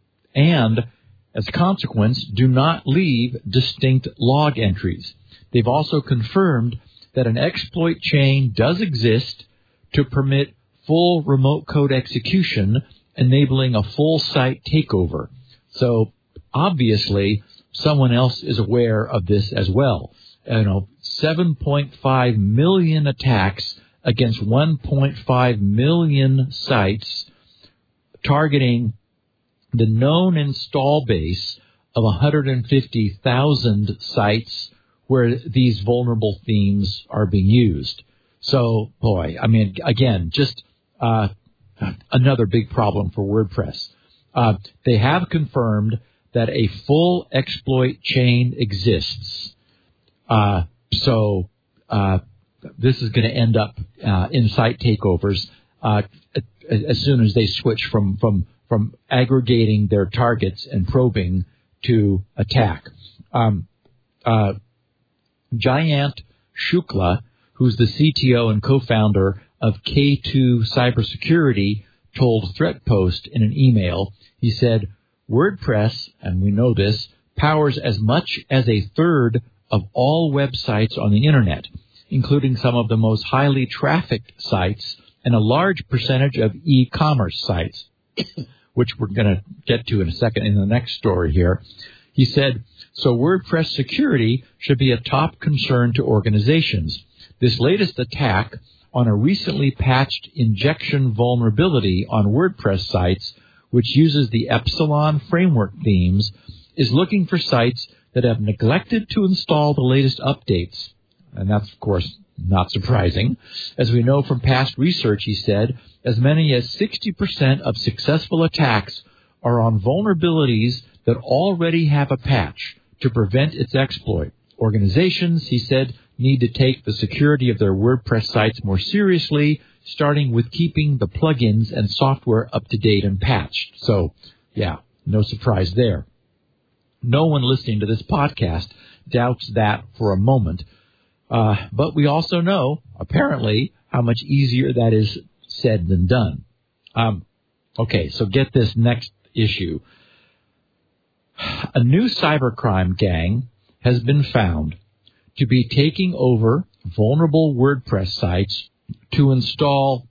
[SPEAKER 4] and as a consequence, do not leave distinct log entries. They've also confirmed that an exploit chain does exist to permit full remote code execution, enabling a full site takeover. So obviously, someone else is aware of this as well. You know, seven point five million attacks against one point five million sites, targeting the known install base of one hundred fifty thousand sites where these vulnerable themes are being used. So, boy, I mean, again, just uh, another big problem for WordPress. Uh, they have confirmed that a full exploit chain exists. Uh, so uh, this is going to end up uh, in site takeovers uh, as soon as they switch from, from, from aggregating their targets and probing to attack. Um, uh, Jayant Shukla, who's the C T O and co-founder of K two Cybersecurity, told ThreatPost in an email, he said, WordPress, and we know this, powers as much as a third of all websites on the Internet, including some of the most highly trafficked sites and a large percentage of e-commerce sites, which we're going to get to in a second in the next story here. He said, so WordPress security should be a top concern to organizations. This latest attack on a recently patched injection vulnerability on WordPress sites, which uses the Epsilon framework themes, is looking for sites that have neglected to install the latest updates. And that's, of course, not surprising. As we know from past research, he said, as many as sixty percent of successful attacks are on vulnerabilities that already have a patch to prevent its exploit. Organizations, he said, need to take the security of their WordPress sites more seriously, starting with keeping the plugins and software up to date and patched. So, yeah, no surprise there. No one listening to this podcast doubts that for a moment. Uh, but we also know, apparently, how much easier that is said than done. Um, okay, so get this next issue. A new cybercrime gang has been found to be taking over vulnerable WordPress sites to install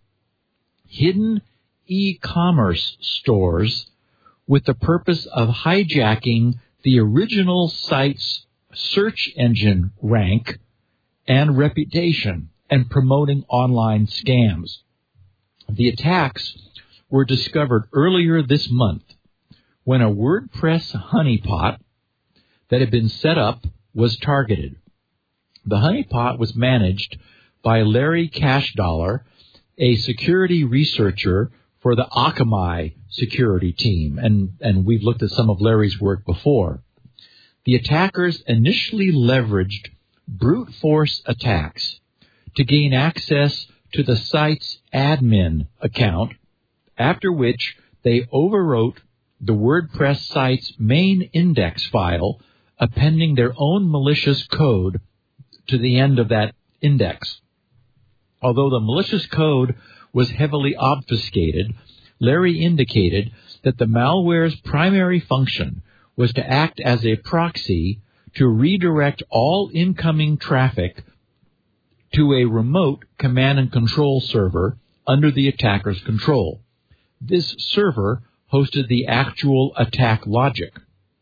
[SPEAKER 4] hidden e-commerce stores with the purpose of hijacking the original site's search engine rank and reputation and promoting online scams. The attacks were discovered earlier this month when a WordPress honeypot that had been set up was targeted. The honeypot was managed by Larry Cashdollar, a security researcher for the Akamai security team, and, and we've looked at some of Larry's work before. The attackers initially leveraged brute force attacks to gain access to the site's admin account, after which they overwrote the WordPress site's main index file, appending their own malicious code to the end of that index. Although the malicious code was heavily obfuscated, Larry indicated that the malware's primary function was to act as a proxy to redirect all incoming traffic to a remote command and control server under the attacker's control. This server hosted the actual attack logic.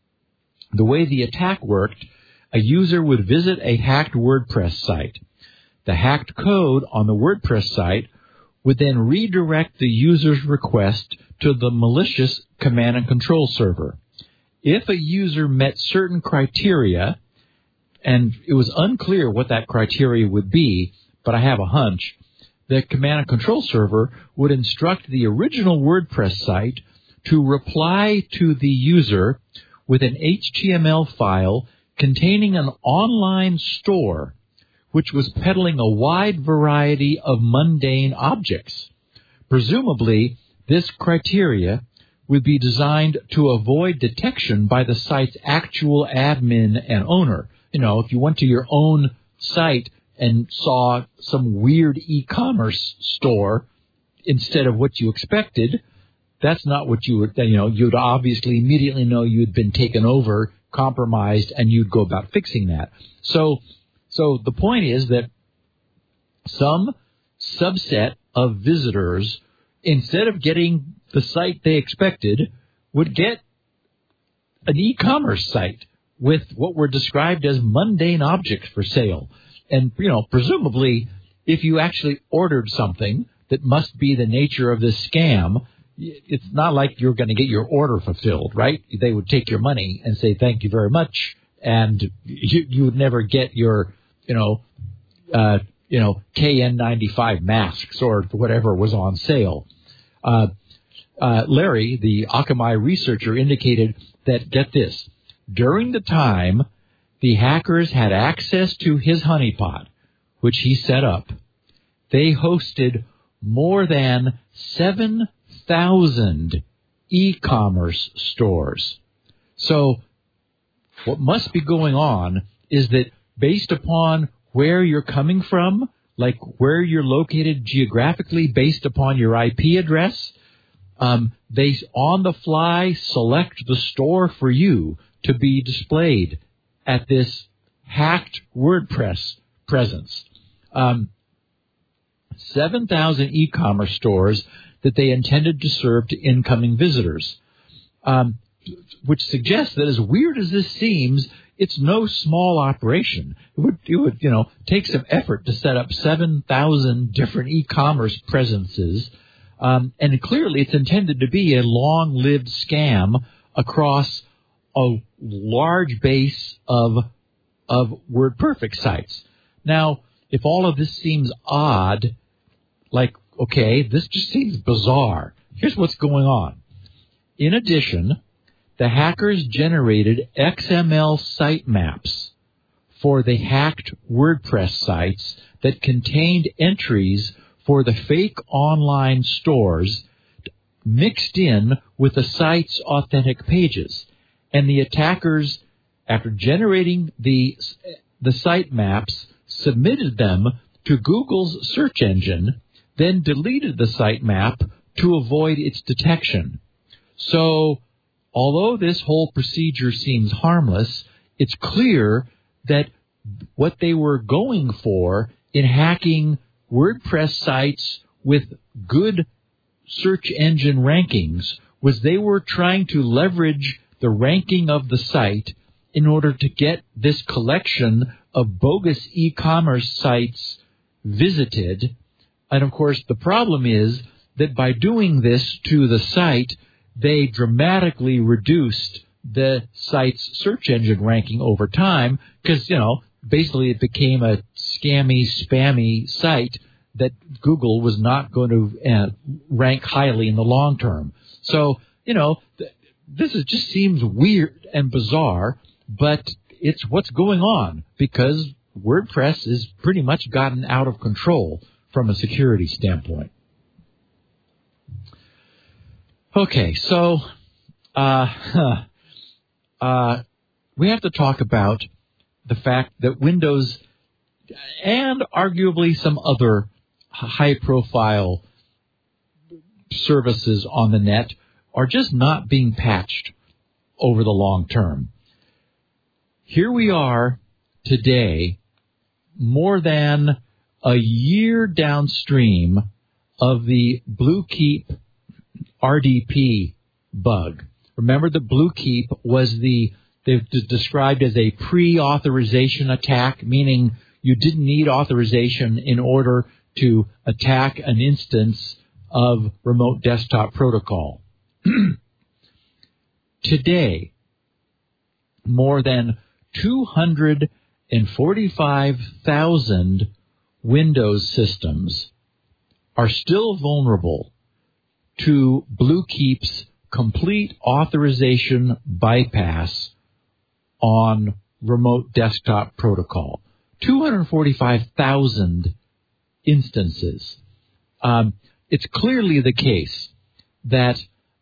[SPEAKER 4] The way the attack worked, a user would visit a hacked WordPress site. The hacked code on the WordPress site would then redirect the user's request to the malicious command and control server. If a user met certain criteria, and it was unclear what that criteria would be, but I have a hunch, the command and control server would instruct the original WordPress site to reply to the user with an H T M L file containing an online store which was peddling a wide variety of mundane objects. Presumably, This criteria would be designed to avoid detection by the site's actual admin and owner. You know, if you went to your own site and saw some weird e-commerce store instead of what you expected, that's not what you would, you know, you'd obviously immediately know you'd been taken over, compromised, and you'd go about fixing that. So, so the point is that some subset of visitors, instead of getting the site they expected, would get an e-commerce site with what were described as mundane objects for sale. And, you know, presumably, if you actually ordered something that must be the nature of this scam, it's not like you're going to get your order fulfilled, right? They would take your money and say, thank you very much. And you, you would never get your, you know, uh, you know, K N ninety-five masks or whatever was on sale. Uh, uh, Larry, the Akamai researcher, indicated that, get this, during the time the hackers had access to his honeypot, which he set up, they hosted more than seven thousand e-commerce stores. So what must be going on is that based upon where you're coming from, like where you're located geographically based upon your I P address, um, they on the fly select the store for you to be displayed at this hacked WordPress presence. Um, seven thousand e-commerce stores that they intended to serve to incoming visitors, um, which suggests that as weird as this seems, it's no small operation. It would, it would, you know, take some effort to set up seven thousand different e-commerce presences, um, and clearly it's intended to be a long-lived scam across a large base of of WordPerfect sites. Now, if all of this seems odd, like, okay, this just seems bizarre. Here's what's going on. In addition, the hackers generated X M L sitemaps for the hacked WordPress sites that contained entries for the fake online stores mixed in with the site's authentic pages. And the attackers, after generating the, the sitemaps, submitted them to Google's search engine, then deleted the sitemap to avoid its detection. So, although this whole procedure seems harmless, it's clear that what they were going for in hacking WordPress sites with good search engine rankings was they were trying to leverage the ranking of the site in order to get this collection of bogus e-commerce sites visited. And, of course, the problem is that by doing this to the site, they dramatically reduced the site's search engine ranking over time because, you know, basically it became a scammy, spammy site that Google was not going to uh, rank highly in the long term. So, you know, th- this is, just seems weird and bizarre, but it's what's going on because WordPress has pretty much gotten out of control from a security standpoint. Okay, so uh, huh, uh, we have to talk about the fact that Windows and arguably some other high-profile services on the net are just not being patched over the long term. Here we are today, more than a year downstream of the Bluekeep R D P bug. Remember that Bluekeep was the, they've described as a pre-authorization attack, meaning you didn't need authorization in order to attack an instance of remote desktop protocol. Today, more than two hundred forty-five thousand Windows systems are still vulnerable to Bluekeep's complete authorization bypass on remote desktop protocol. two hundred forty-five thousand instances. Um, it's clearly the case that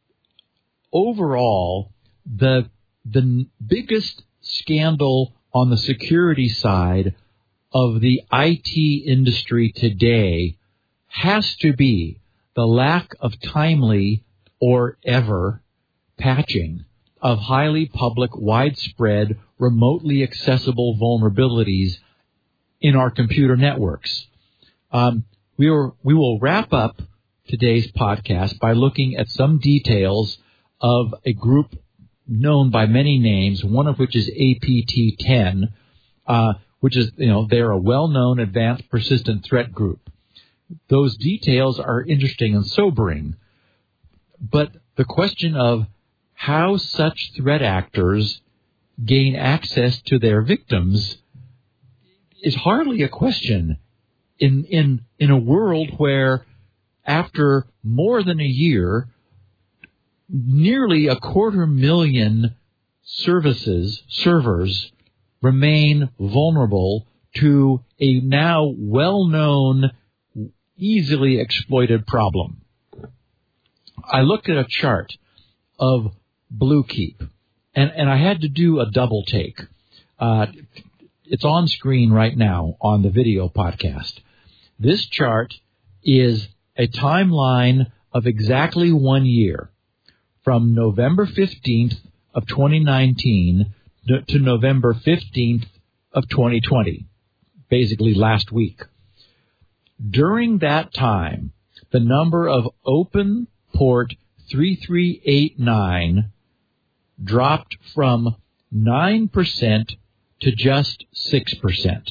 [SPEAKER 4] overall the the biggest scandal on the security side of the I T industry today has to be the lack of timely or ever patching of highly public, widespread, remotely accessible vulnerabilities in our computer networks. Um, we, were, we will wrap up today's podcast by looking at some details of a group known by many names, one of which is A P T ten, uh, which is, you know, they're a well-known advanced persistent threat group. Those details are interesting and sobering, but the question of how such threat actors gain access to their victims is hardly a question in in in a world where, after more than a year, nearly a quarter million services, servers, remain vulnerable to a now well-known, easily exploited problem. I looked at a chart of Bluekeep, and, and I had to do a double take. Uh, it's on screen right now on the video podcast. This chart is a timeline of exactly one year, from November fifteenth of twenty nineteen to November fifteenth of twenty twenty, basically last week. During that time, the number of open port three three eight nine dropped from nine percent to just six percent.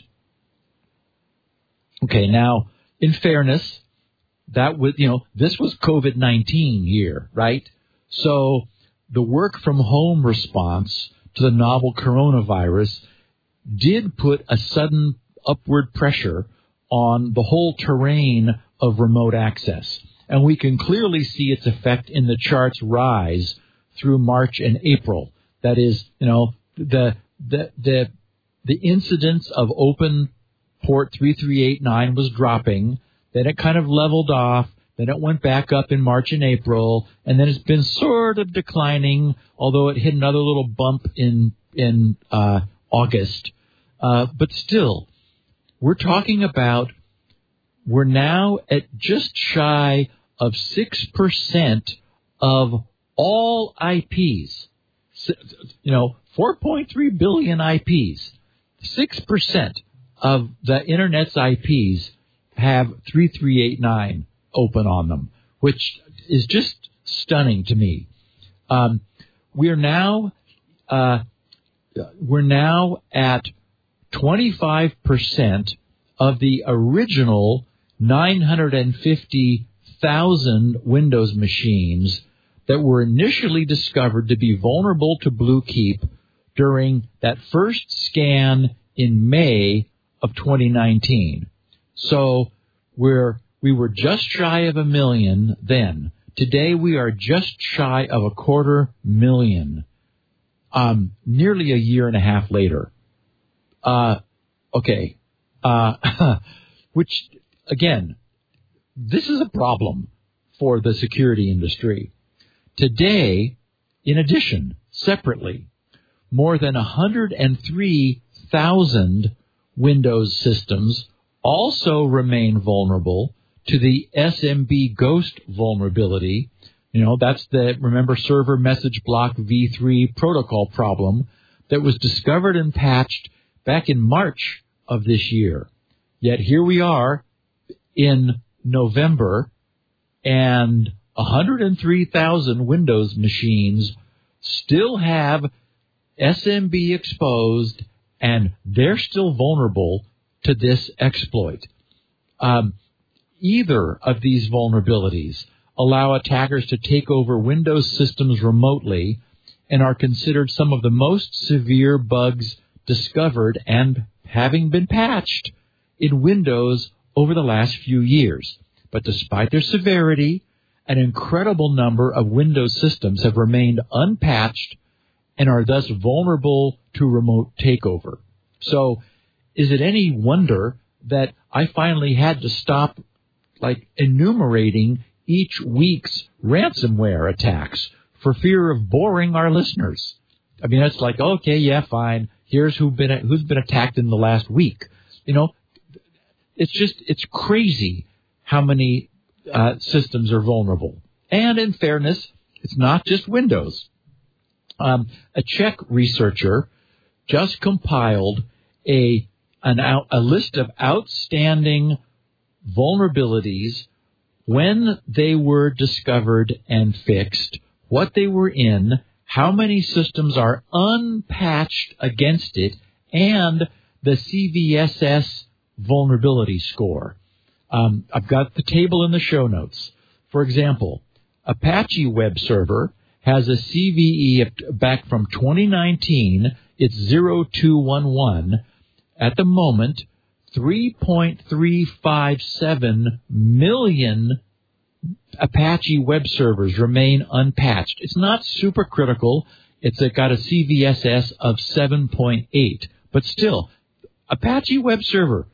[SPEAKER 4] Okay, now, in fairness, that was, you know, this was COVID nineteen year, right? So the work from home response to the novel coronavirus did put a sudden upward pressure on the whole terrain of remote access. And we can clearly see its effect in the chart's rise through March and April. That is, you know, the the the the incidence of open port three three eight nine was dropping, then it kind of leveled off, then it went back up in March and April, and then it's been sort of declining, although it hit another little bump in in uh, August. Uh, but still, we're talking about, we're now at just shy of six percent of all I Ps. You know, four point three billion I Ps. six percent of the Internet's I Ps have three three eight nine open on them, which is just stunning to me. Um, we're now uh, we're now at twenty-five percent of the original nine hundred fifty thousand Windows machines that were initially discovered to be vulnerable to Bluekeep during that first scan in May of twenty nineteen. So we're we were just shy of a million then. Today we are just shy of a quarter million, um, nearly a year and a half later. Uh, okay. Uh, which, again, this is a problem for the security industry. Today, in addition, separately, more than one hundred three thousand Windows systems also remain vulnerable to the S M B Ghost vulnerability. You know, that's the, remember, server message block v three protocol problem that was discovered and patched back in March of this year. Yet here we are in November, and one hundred three thousand Windows machines still have S M B exposed, and they're still vulnerable to this exploit. Um, either of these vulnerabilities allow attackers to take over Windows systems remotely and are considered some of the most severe bugs discovered and having been patched in Windows over the last few years. But despite their severity, an incredible number of Windows systems have remained unpatched and are thus vulnerable to remote takeover. So is it any wonder that I finally had to stop, like, enumerating each week's ransomware attacks for fear of boring our listeners. I mean, it's like, okay, yeah, fine. Here's who been who's been attacked in the last week. You know, it's just it's crazy how many uh, systems are vulnerable. And in fairness, it's not just Windows. Um, a Czech researcher just compiled a an out, a list of outstanding vulnerabilities when they were discovered and fixed, what they were in, how many systems are unpatched against it, and the C V S S vulnerability score. Um, I've got the table in the show notes. For example, Apache Web Server has a C V E back from twenty nineteen. It's zero two one one. At the moment, three point three five seven million Apache web servers remain unpatched. It's not super critical. It's got a C V S S of seven point eight. But still, Apache web server,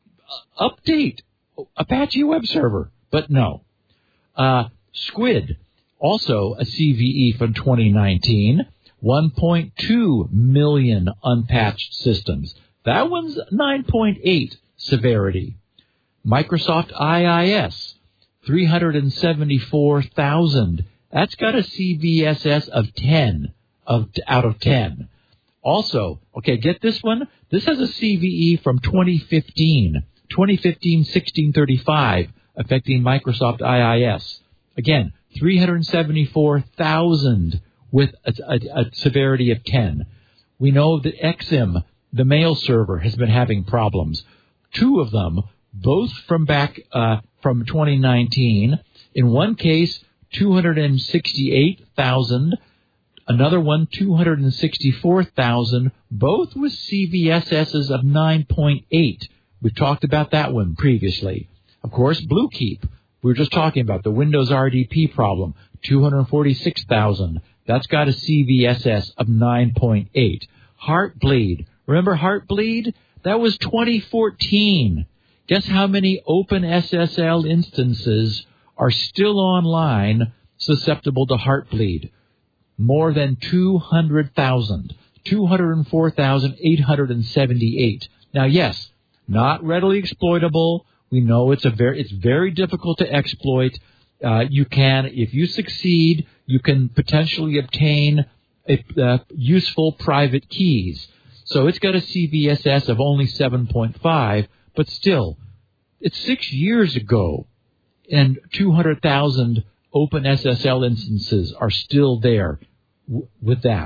[SPEAKER 4] uh, update Apache web server. But no. Uh, Squid, also a C V E from twenty nineteen, one point two million unpatched systems. That one's nine point eight severity. Microsoft I I S, three hundred seventy-four thousand. That's got a C V S S of ten of, out of ten. Also, okay, get this one. This has a C V E from twenty fifteen. twenty fifteen sixteen thirty-five, affecting Microsoft I I S. Again, three hundred seventy-four thousand with a, a, a severity of ten. We know that X M, the mail server, has been having problems. Two of them, both from back uh, from twenty nineteen. In one case, two hundred sixty-eight thousand. Another one, two hundred sixty-four thousand, both with C V S S's of nine point eight. We've talked about that one previously. Of course, Bluekeep. We were just talking about the Windows R D P problem, two hundred forty-six thousand. That's got a C V S S of nine point eight. Heartbleed. Remember Heartbleed? That was twenty fourteen. Guess how many OpenSSL instances are still online susceptible to Heartbleed? More than two hundred thousand. two hundred four thousand eight hundred seventy-eight. Now, yes, not readily exploitable. We know it's a very it's very difficult to exploit. Uh, you can, if you succeed, you can potentially obtain a, uh, useful private keys. So it's got a C V S S of only seven point five, but still, it's six years ago, and two hundred thousand OpenSSL instances are still there w- with that.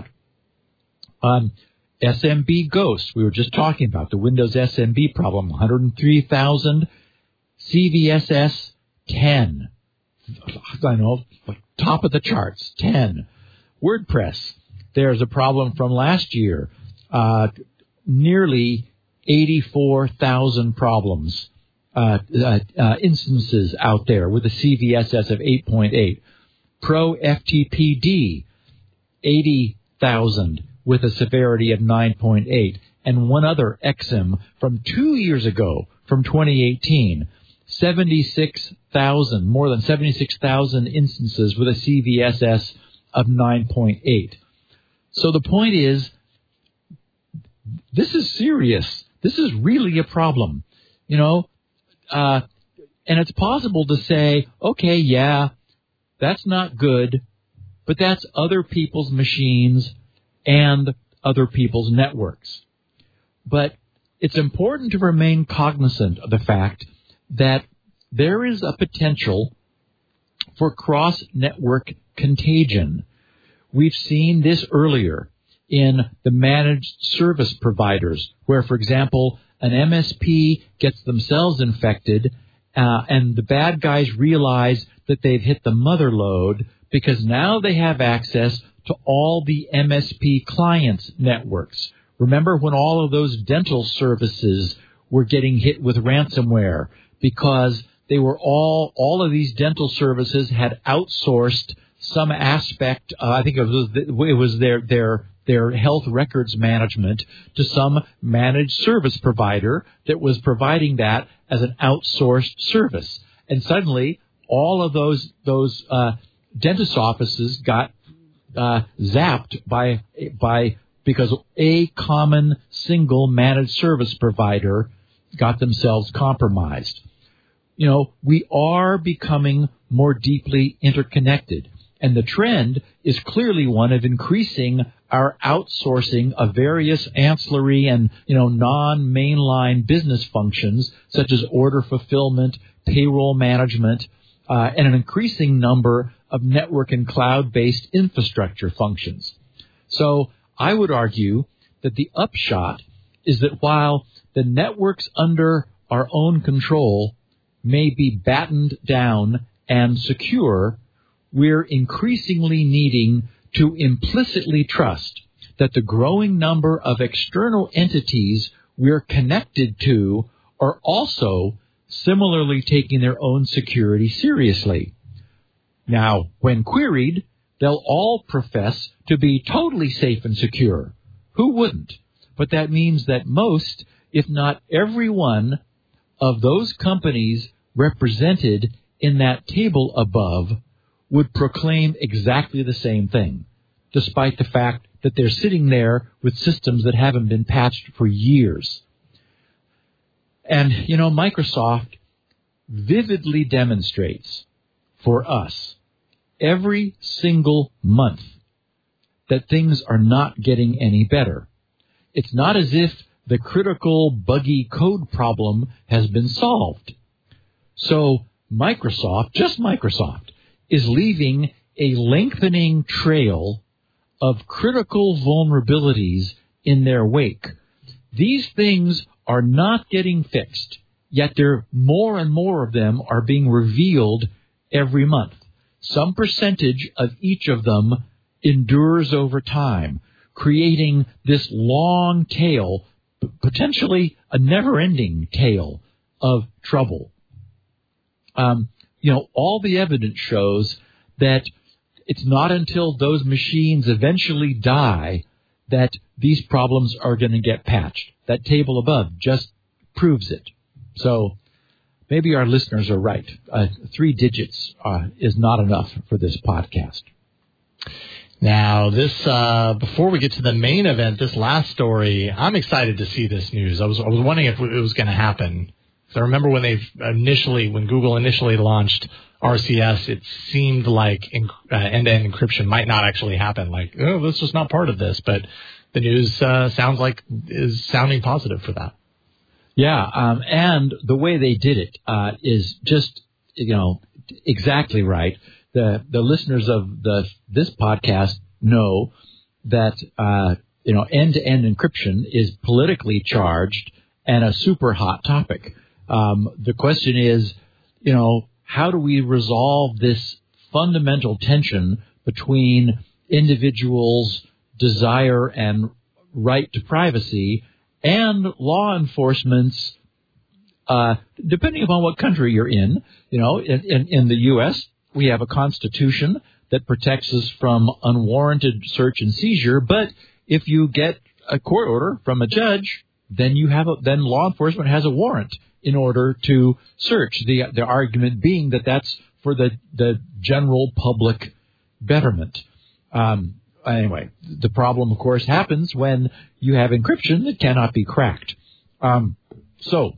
[SPEAKER 4] Um, S M B Ghost, we were just talking about the Windows S M B problem, one hundred three thousand. C V S S, ten. I know, top of the charts, ten. WordPress, there's a problem from last year. Uh, nearly eighty-four thousand problems, uh, uh, uh, instances out there with a C V S S of eight point eight. Pro F T P D, eighty thousand with a severity of nine point eight. And one other X M from two years ago, from twenty eighteen, seventy-six thousand, more than seventy-six thousand instances with a C V S S of nine point eight. So the point is, this is serious. This is really a problem, you know, uh, and it's possible to say, okay, yeah, that's not good, but that's other people's machines and other people's networks. But it's important to remain cognizant of the fact that there is a potential for cross-network contagion. We've seen this earlier in the managed service providers, where, for example, an M S P gets themselves infected, uh, and the bad guys realize that they've hit the mother lode because now they have access to all the M S P clients' networks. Remember when all of those dental services were getting hit with ransomware because they were all, all of these dental services had outsourced some aspect, uh, I think it was, it was their, their, their health records management to some managed service provider that was providing that as an outsourced service. And suddenly, all of those those uh, dentist offices got uh, zapped by by because a common single managed service provider got themselves compromised. You know, we are becoming more deeply interconnected, and the trend is clearly one of increasing our outsourcing of various ancillary and, you know, non-mainline business functions such as order fulfillment, payroll management, uh, and an increasing number of network and cloud-based infrastructure functions. So I would argue that the upshot is that while the networks under our own control may be battened down and secure, we're increasingly needing to implicitly trust that the growing number of external entities we're connected to are also similarly taking their own security seriously. Now, when queried, they'll all profess to be totally safe and secure. Who wouldn't? But that means that most, if not every one, of those companies represented in that table above would proclaim exactly the same thing, despite the fact that they're sitting there with systems that haven't been patched for years. And, you know, Microsoft vividly demonstrates for us every single month that things are not getting any better. It's not as if the critical buggy code problem has been solved. So Microsoft, just Microsoft, is leaving a lengthening trail of critical vulnerabilities in their wake. These things are not getting fixed, yet there more and more of them are being revealed every month. Some percentage of each of them endures over time, creating this long tail, potentially a never-ending tail of trouble. Um, you know, all the evidence shows that it's not until those machines eventually die that these problems are going to get patched. That table above just proves it. So maybe our listeners are right. Uh, three digits uh, is not enough for this podcast.
[SPEAKER 1] Now, this uh, before we get to the main event, this last story, I'm excited to see this news. I was I was wondering if it was going to happen. So I remember when they initially, when Google initially launched R C S, it seemed like in, uh, end-to-end encryption might not actually happen. Like, oh, this is not part of this. But the news uh, sounds like is sounding positive for that.
[SPEAKER 4] Yeah, um, and the way they did it uh, is just, you know, exactly right. The the listeners of the this podcast know that uh, you know end-to-end encryption is politically charged and a super hot topic. Um, the question is, you know, how do we resolve this fundamental tension between individuals' desire and right to privacy and law enforcement's, uh, depending upon what country you're in, you know, in, in, in the U S, we have a constitution that protects us from unwarranted search and seizure. But if you get a court order from a judge, then you have a, then law enforcement has a warrant in order to search. The the argument being that that's for the, the general public betterment. Um, anyway, the problem, of course, happens when you have encryption that cannot be cracked. Um, so,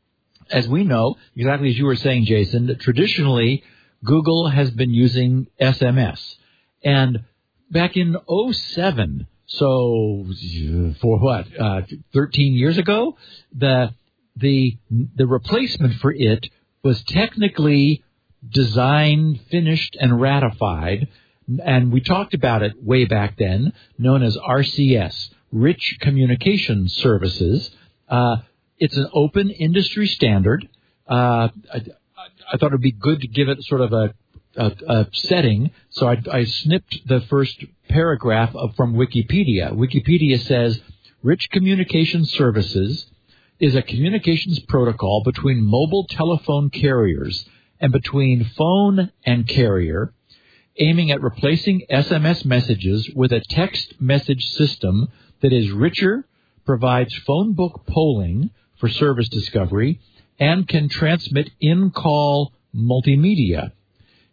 [SPEAKER 4] as we know, exactly as you were saying, Jason, that traditionally Google has been using S M S. And back in oh seven, so for what, uh, thirteen years ago, the the the replacement for it was technically designed, finished, and ratified. And we talked about it way back then, known as R C S, Rich Communication Services. Uh, it's an open industry standard. Uh, I, I thought it would be good to give it sort of a, a, a setting, so I, I snipped the first paragraph of, from Wikipedia. Wikipedia says, Rich Communication Services is a communications protocol between mobile telephone carriers and between phone and carrier, aiming at replacing S M S messages with a text message system that is richer, provides phone book polling for service discovery, and can transmit in-call multimedia,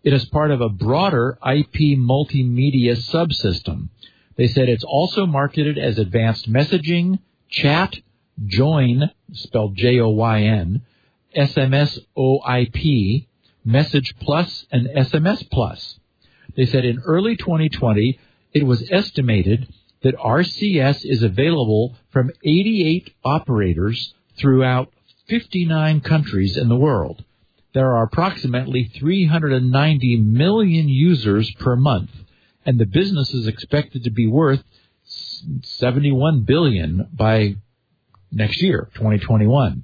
[SPEAKER 4] It is part of a broader I P multimedia subsystem. They said it's also marketed as advanced messaging, chat, join, spelled J O Y N, S M S O I P, Message Plus, and S M S Plus. They said in early twenty twenty, it was estimated that R C S is available from eighty-eight operators throughout fifty-nine countries in the world. There are approximately three hundred ninety million users per month, and the business is expected to be worth seventy-one billion dollars by next year, twenty twenty-one.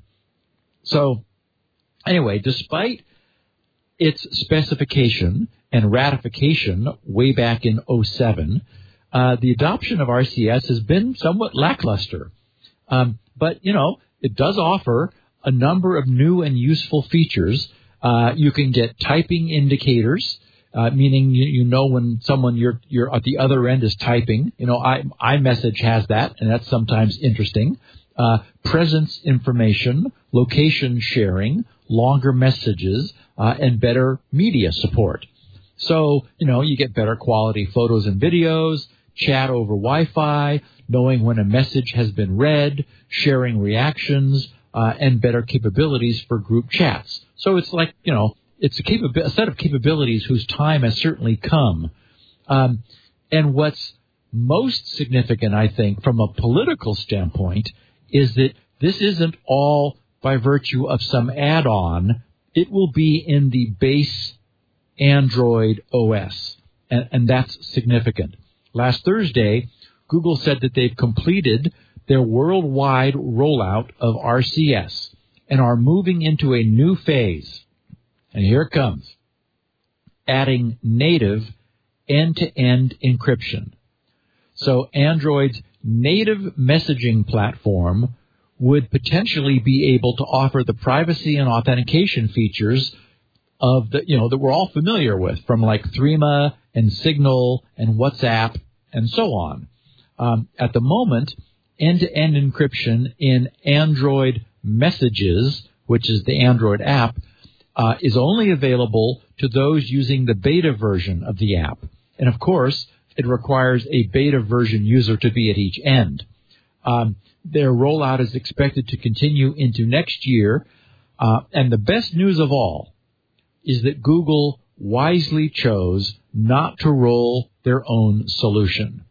[SPEAKER 4] So, anyway, despite its specification and ratification way back in oh seven, uh, the adoption of R C S has been somewhat lackluster. Um, but, you know, it does offer a number of new and useful features. Uh, you can get typing indicators, uh, meaning you, you know when someone you're you're at the other end is typing. You know, I, iMessage has that, and that's sometimes interesting. Uh, presence information, location sharing, longer messages, uh, and better media support. So, you know, you get better quality photos and videos, chat over Wi-Fi, knowing when a message has been read, sharing reactions, uh, and better capabilities for group chats. So it's like, you know, it's a, capa- a set of capabilities whose time has certainly come. Um, and what's most significant, I think, from a political standpoint, is that this isn't all by virtue of some add-on. It will be in the base Android O S, and, and that's significant. Last Thursday, Google said that they've completed their worldwide rollout of R C S and are moving into a new phase. And here it comes, adding native end-to-end encryption. So Android's native messaging platform would potentially be able to offer the privacy and authentication features of the, you know, that we're all familiar with, from like Threema and Signal and WhatsApp and so on. Um, at the moment, end-to-end encryption in Android Messages, which is the Android app, uh, is only available to those using the beta version of the app. And of course, it requires a beta version user to be at each end. Um, their rollout is expected to continue into next year. Uh, and the best news of all is that Google wisely chose not to roll their own solution.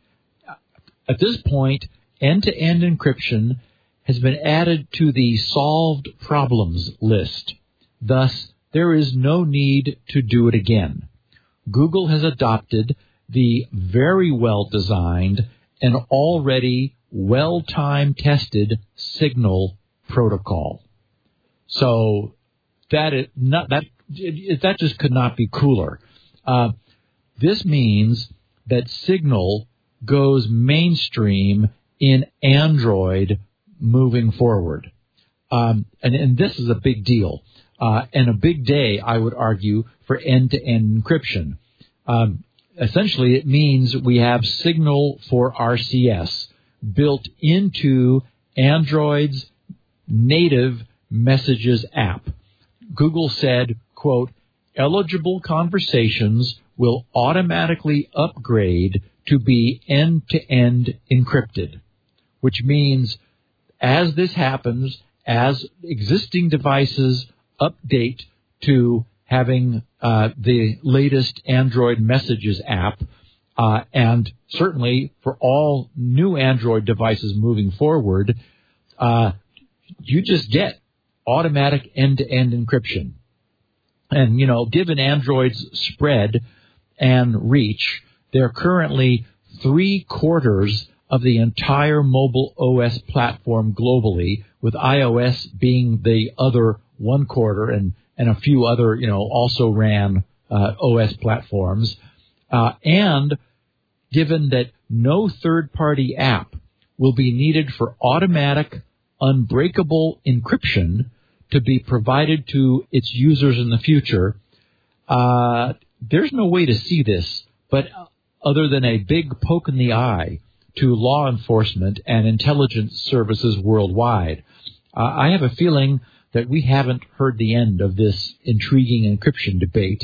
[SPEAKER 4] At this point, end-to-end encryption has been added to the solved problems list. Thus, there is no need to do it again. Google has adopted the very well-designed and already well-time-tested Signal protocol. So that is not that that just could not be cooler. Uh, this means that Signal goes mainstream in Android moving forward, um, and, and this is a big deal uh, and a big day, I would argue, for end-to-end encryption. Um, essentially, it means we have Signal for R C S built into Android's native Messages app. Google said, quote, eligible conversations will automatically upgrade to be end-to-end encrypted, which means as this happens, as existing devices update to having uh, the latest Android Messages app, uh, and certainly for all new Android devices moving forward, uh, you just get automatic end-to-end encryption. And, you know, given Android's spread and reach, they're currently three-quarters of the entire mobile O S platform globally, with iOS being the other one quarter and, and a few other, you know, also ran uh, O S platforms. Uh, and given that no third-party app will be needed for automatic, unbreakable encryption to be provided to its users in the future, uh, there's no way to see this, but other than a big poke in the eye to law enforcement and intelligence services worldwide. Uh, I have a feeling that we haven't heard the end of this intriguing encryption debate.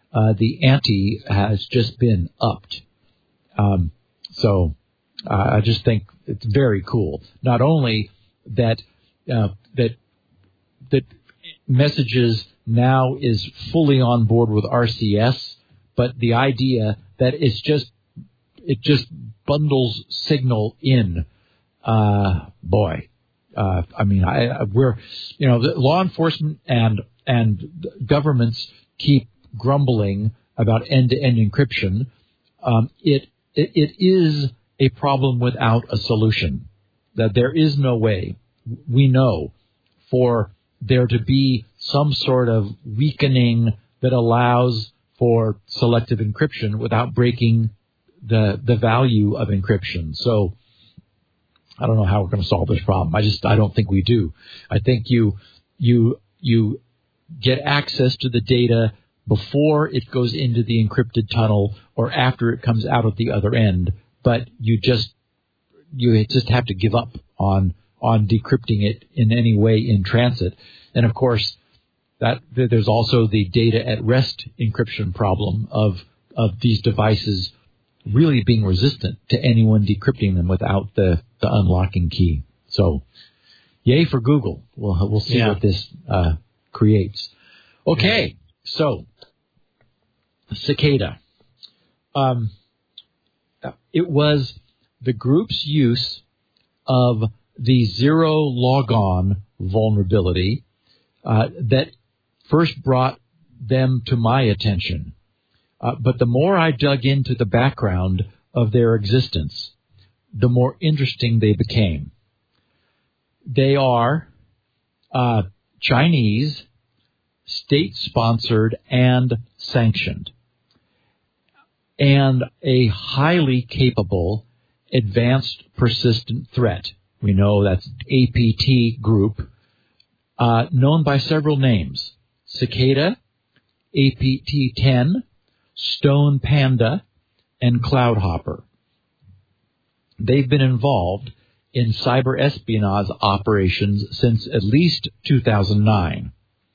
[SPEAKER 4] uh, the ante has just been upped. Um, so uh, I just think it's very cool. Not only that uh, that that Messages now is fully on board with R C S, but the idea that it's just it just bundles Signal in, uh, boy. Uh, I mean, I, we're, you know, the law enforcement and and governments keep grumbling about end-to-end encryption. Um, it, it it is a problem without a solution. That there is no way, we know, for there to be some sort of weakening that allows for selective encryption without breaking the the value of encryption. So I don't know how we're going to solve this problem. I just I don't think we do. I think you you you get access to the data before it goes into the encrypted tunnel or after it comes out at the other end, but you just you just have to give up on on decrypting it in any way in transit. And of course, that there's also the data at rest encryption problem of of these devices really being resistant to anyone decrypting them without the, the unlocking key. So, yay for Google. We'll we'll see
[SPEAKER 1] yeah.
[SPEAKER 4] what this uh, creates. Okay, so Cicada. Um, it was the group's use of the zero logon vulnerability uh, that first brought them to my attention. Uh, but the more I dug into the background of their existence, the more interesting they became. They are uh, Chinese, state-sponsored, and sanctioned, and a highly capable advanced persistent threat. We know that's A P T group, uh, known by several names: Cicada, A P T ten, Stone Panda, and Cloudhopper. They've been involved in cyber espionage operations since at least two thousand nine.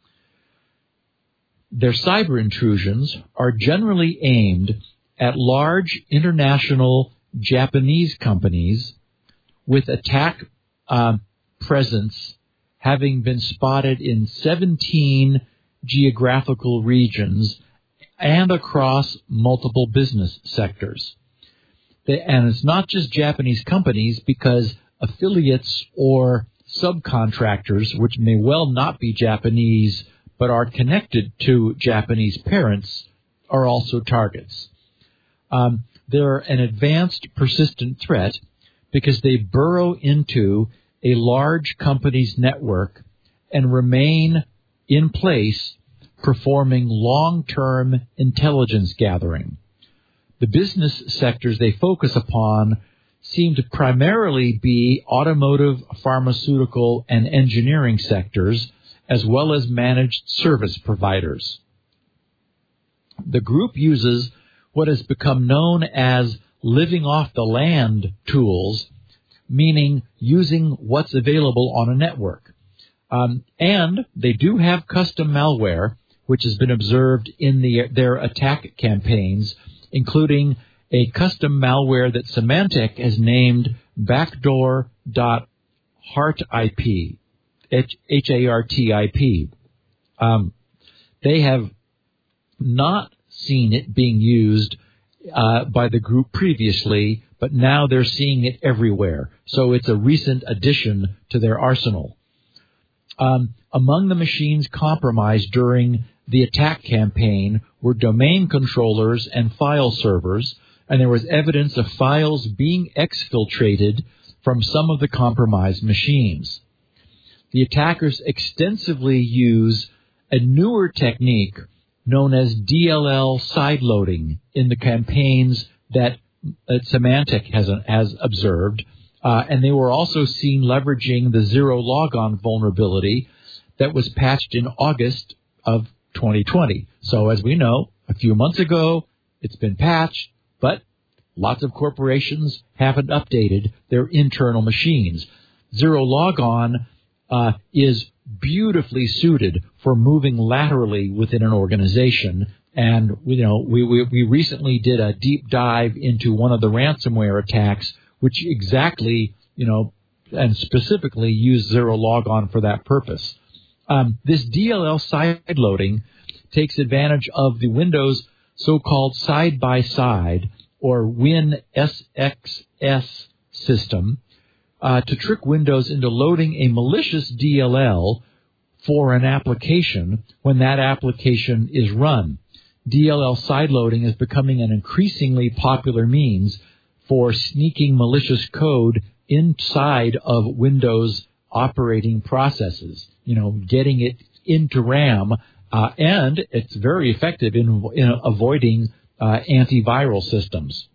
[SPEAKER 4] Their cyber intrusions are generally aimed at large international Japanese companies with attack uh, presence having been spotted in seventeen geographical regions and across multiple business sectors. They, and it's not just Japanese companies, because affiliates or subcontractors, which may well not be Japanese but are connected to Japanese parents, are also targets. Um, they're an advanced persistent threat because they burrow into a large company's network and remain in place, performing long-term intelligence gathering. The business sectors they focus upon seem to primarily be automotive, pharmaceutical, and engineering sectors, as well as managed service providers. The group uses what has become known as living off the land tools, meaning using what's available on a network. Um, and they do have custom malware, which has been observed in the, their attack campaigns, including a custom malware that Symantec has named backdoor dot hartip, H A R T I P. Um, they have not seen it being used uh, by the group previously, but now they're seeing it everywhere. So it's a recent addition to their arsenal. Um, among the machines compromised during the attack campaign were domain controllers and file servers, and there was evidence of files being exfiltrated from some of the compromised machines. The attackers extensively use a newer technique known as D L L sideloading in the campaigns that uh, Symantec has, uh, has observed, uh, and they were also seen leveraging the zero logon vulnerability that was patched in August of twenty twenty. So as we know, a few months ago, it's been patched, but lots of corporations haven't updated their internal machines. Zero logon uh, is beautifully suited for moving laterally within an organization And, you know, we, we, we recently did a deep dive into one of the ransomware attacks, which exactly, you know, and specifically used Zero Logon for that purpose. Um, this D L L sideloading takes advantage of the Windows so-called side-by-side or Win S X S system uh, to trick Windows into loading a malicious D L L for an application when that application is run. D L L sideloading is becoming an increasingly popular means for sneaking malicious code inside of Windows operating processes, you know, getting it into RAM, uh, and it's very effective in, in avoiding uh, antiviral systems.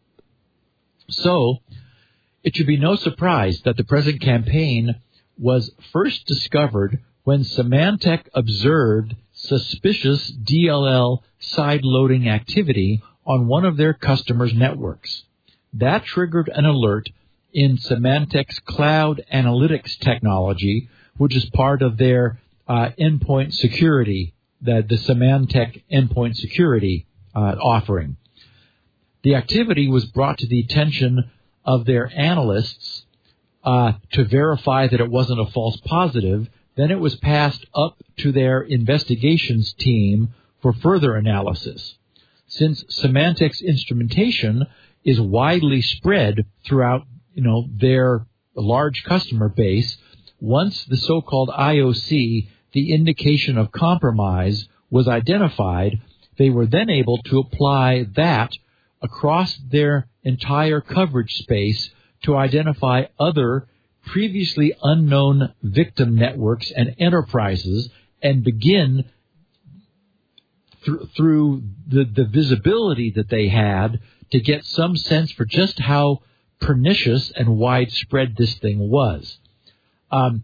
[SPEAKER 4] So it should be no surprise that the present campaign was first discovered when Symantec observed suspicious D L L side-loading activity on one of their customers' networks. That triggered an alert in Symantec's cloud analytics technology, which is part of their uh, endpoint security, the, the Symantec endpoint security uh, offering. The activity was brought to the attention of their analysts uh, to verify that it wasn't a false positive. Then it was passed up to their investigations team for further analysis. Since Symantec's instrumentation is widely spread throughout, you know, their large customer base, once the so-called I O C, the indication of compromise, was identified, they were then able to apply that across their entire coverage space to identify other previously unknown victim networks and enterprises and begin th- through the, the visibility that they had to get some sense for just how pernicious and widespread this thing was. Um,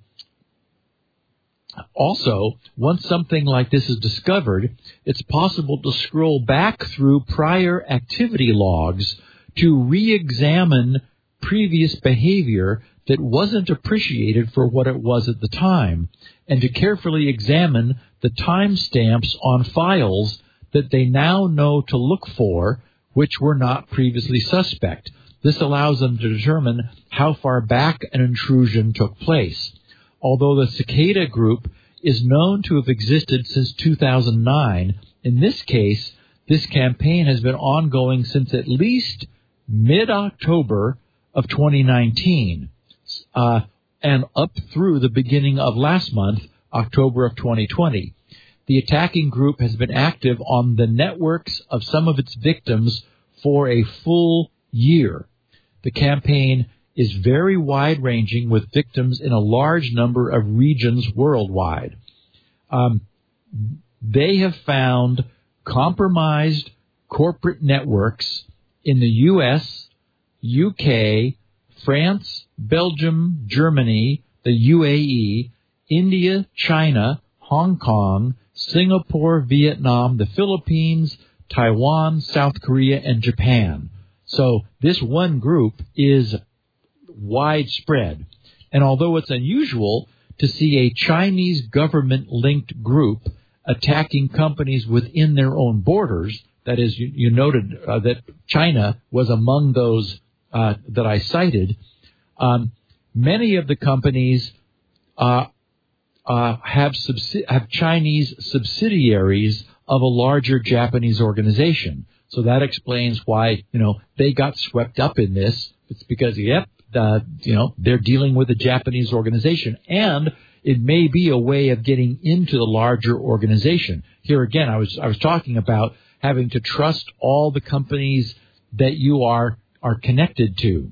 [SPEAKER 4] also, once something like this is discovered, it's possible to scroll back through prior activity logs to re-examine previous behavior that wasn't appreciated for what it was at the time, and to carefully examine the timestamps on files that they now know to look for, which were not previously suspect. This allows them to determine how far back an intrusion took place. Although the Cicada Group is known to have existed since two thousand nine, in this case, this campaign has been ongoing since at least mid-October of twenty nineteen, uh, and up through the beginning of last month, October of twenty twenty. The attacking group has been active on the networks of some of its victims for a full year. The campaign is very wide-ranging with victims in a large number of regions worldwide. Um, they have found compromised corporate networks in the U S, U K, France, Belgium, Germany, the U A E, India, China, Hong Kong, Singapore, Vietnam, the Philippines, Taiwan, South Korea, and Japan. So this one group is widespread. And although it's unusual to see a Chinese government-linked group attacking companies within their own borders, that is, you, you noted uh, that China was among those uh, that I cited, um, many of the companies uh, uh, have, subsi- have Chinese subsidiaries of a larger Japanese organization. So that explains why, you know, they got swept up in this. It's because, yep, uh, you know, they're dealing with a Japanese organization, and it may be a way of getting into the larger organization. Here again, I was I was talking about having to trust all the companies that you are are connected to.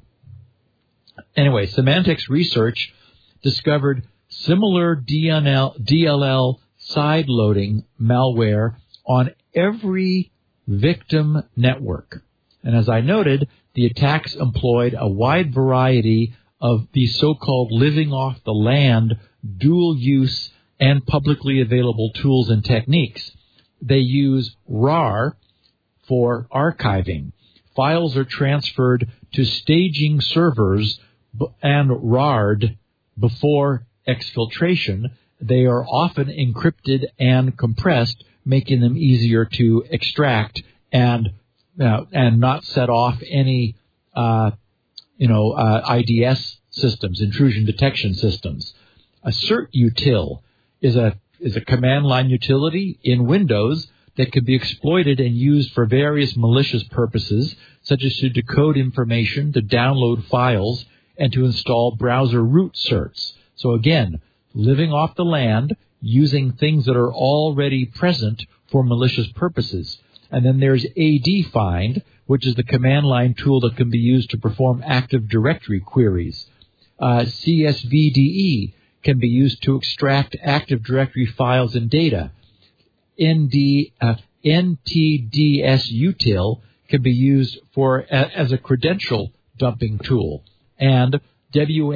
[SPEAKER 4] Anyway, Symantec's research discovered similar D L L side-loading malware on every victim network. And as I noted, the attacks employed a wide variety of these so-called living off the land, dual use, and publicly available tools and techniques. They use R A R for archiving. Files are transferred to staging servers and R A R'd before exfiltration. They are often encrypted and compressed making them easier to extract and uh, and not set off any uh, you know uh, I D S systems, intrusion detection systems. A CertUtil is a is a command line utility in Windows that can be exploited and used for various malicious purposes, such as to decode information, to download files, and to install browser root certs. So again, living off the land, using things that are already present for malicious purposes. And then there's ADFind, which is the command line tool that can be used to perform Active Directory queries. Uh, C S V D E can be used to extract Active Directory files and data. N D, uh, N T D S Util can be used for a, as a credential dumping tool. And w,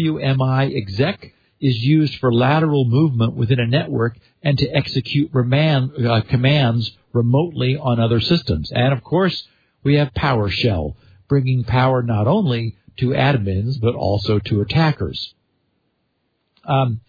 [SPEAKER 4] WMI is used for lateral movement within a network and to execute remand, uh, commands remotely on other systems. And, of course, we have PowerShell, bringing power not only to admins but also to attackers. Um,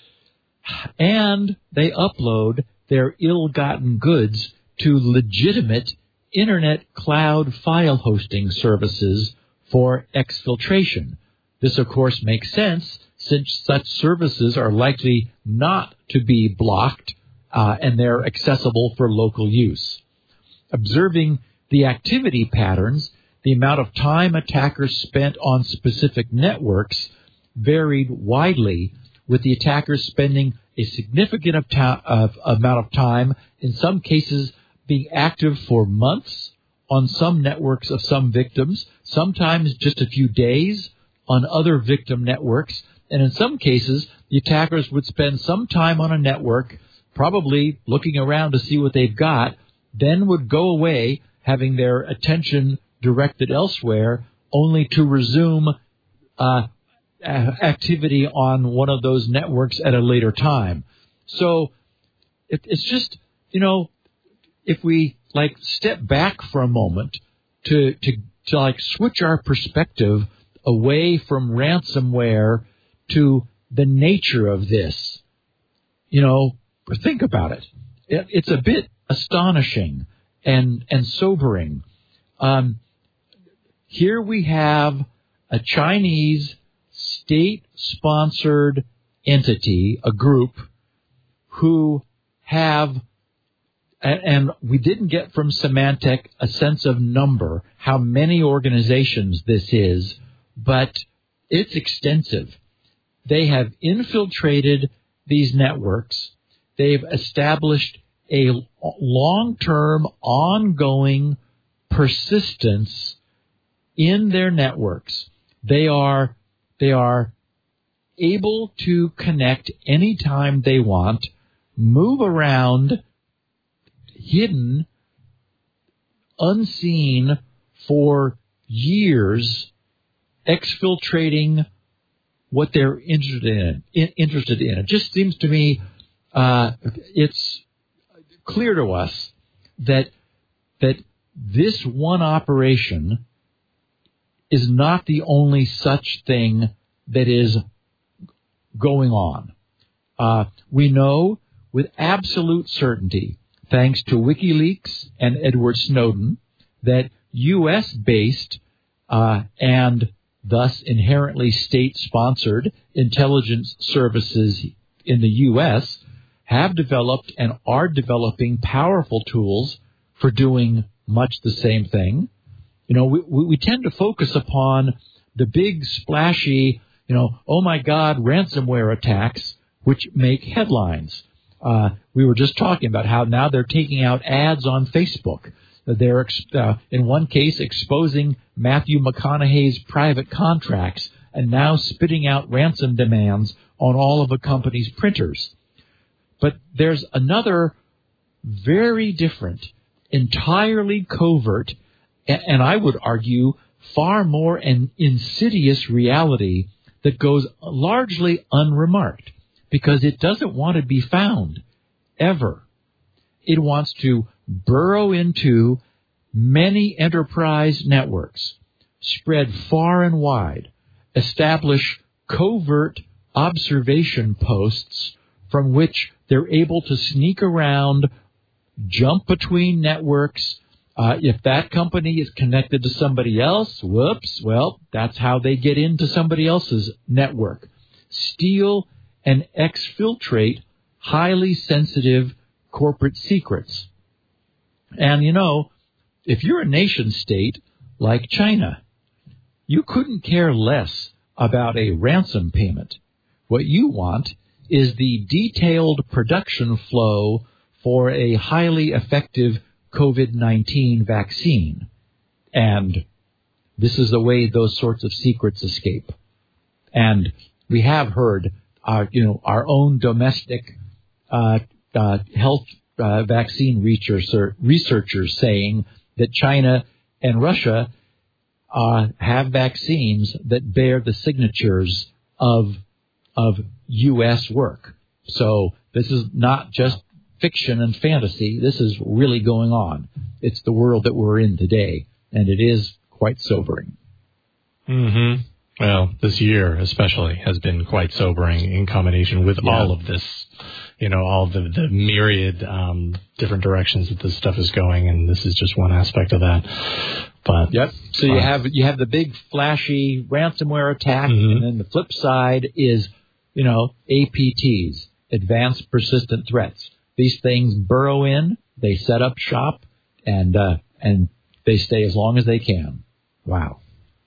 [SPEAKER 4] and they upload their ill-gotten goods to legitimate Internet cloud file hosting services for exfiltration. This, of course, makes sense since such services are likely not to be blocked uh, and they're accessible for local use. Observing the activity patterns, the amount of time attackers spent on specific networks varied widely, with the attackers spending a significant of ta- of amount of time, in some cases being active for months on some networks of some victims, sometimes just a few days on other victim networks, and in some cases, the attackers would spend some time on a network, probably looking around to see what they've got, then would go away, having their attention directed elsewhere, only to resume uh, activity on one of those networks at a later time. So it, it's just, you know, if we like step back for a moment to, to, to like switch our perspective away from ransomware to the nature of this, you know, think about it. it it's a bit astonishing and, and sobering. Um, here we have a Chinese state-sponsored entity, a group, who have, and we didn't get from Symantec a sense of number, how many organizations this is, but it's extensive. They have infiltrated these networks. They've established a long-term, ongoing persistence in their networks. They are They are able to connect anytime they want, move around, hidden, unseen for years, exfiltrating what they're interested in. in interested in. It just seems to me uh, it's clear to us that that this one operation is not the only such thing that is going on. Uh, we know with absolute certainty, thanks to WikiLeaks and Edward Snowden, that U S-based uh, and thus inherently state-sponsored intelligence services in the U S have developed and are developing powerful tools for doing much the same thing. You know, we, we tend to focus upon the big, splashy, you know, oh my God, ransomware attacks, which make headlines. Uh, we were just talking about how now they're taking out ads on Facebook. They're, uh, in one case, exposing Matthew McConaughey's private contracts and now spitting out ransom demands on all of a company's printers. But there's another very different, entirely covert, and I would argue far more an insidious reality that goes largely unremarked because it doesn't want to be found, ever. It wants to burrow into many enterprise networks, spread far and wide, establish covert observation posts from which they're able to sneak around jump between networks. Uh, if that company is connected to somebody else, whoops, well, that's how they get into somebody else's network. Steal and exfiltrate highly sensitive corporate secrets. And, you know, if you're a nation state like China, you couldn't care less about a ransom payment. What you want is the detailed production flow for a highly effective COVID nineteen vaccine. And this is the way those sorts of secrets escape. And we have heard our, you know, our own domestic uh, uh, health uh, vaccine researcher, researchers saying that China and Russia uh, have vaccines that bear the signatures of of U S work. So this is not just fiction and fantasy. This is really going on. It's the world that we're in today, and it is quite sobering.
[SPEAKER 1] Mm-hmm. Well, this year especially has been quite sobering in combination with yeah. all of this, you know, all the, the myriad um, different directions that this stuff is going, and this is just one aspect of that. But
[SPEAKER 4] yep. So uh, you have you have the big flashy ransomware attack, mm-hmm. and then the flip side is, you know, A P Ts, advanced persistent threats. These things burrow in, they set up shop, and uh, and they stay as long as they can. Wow.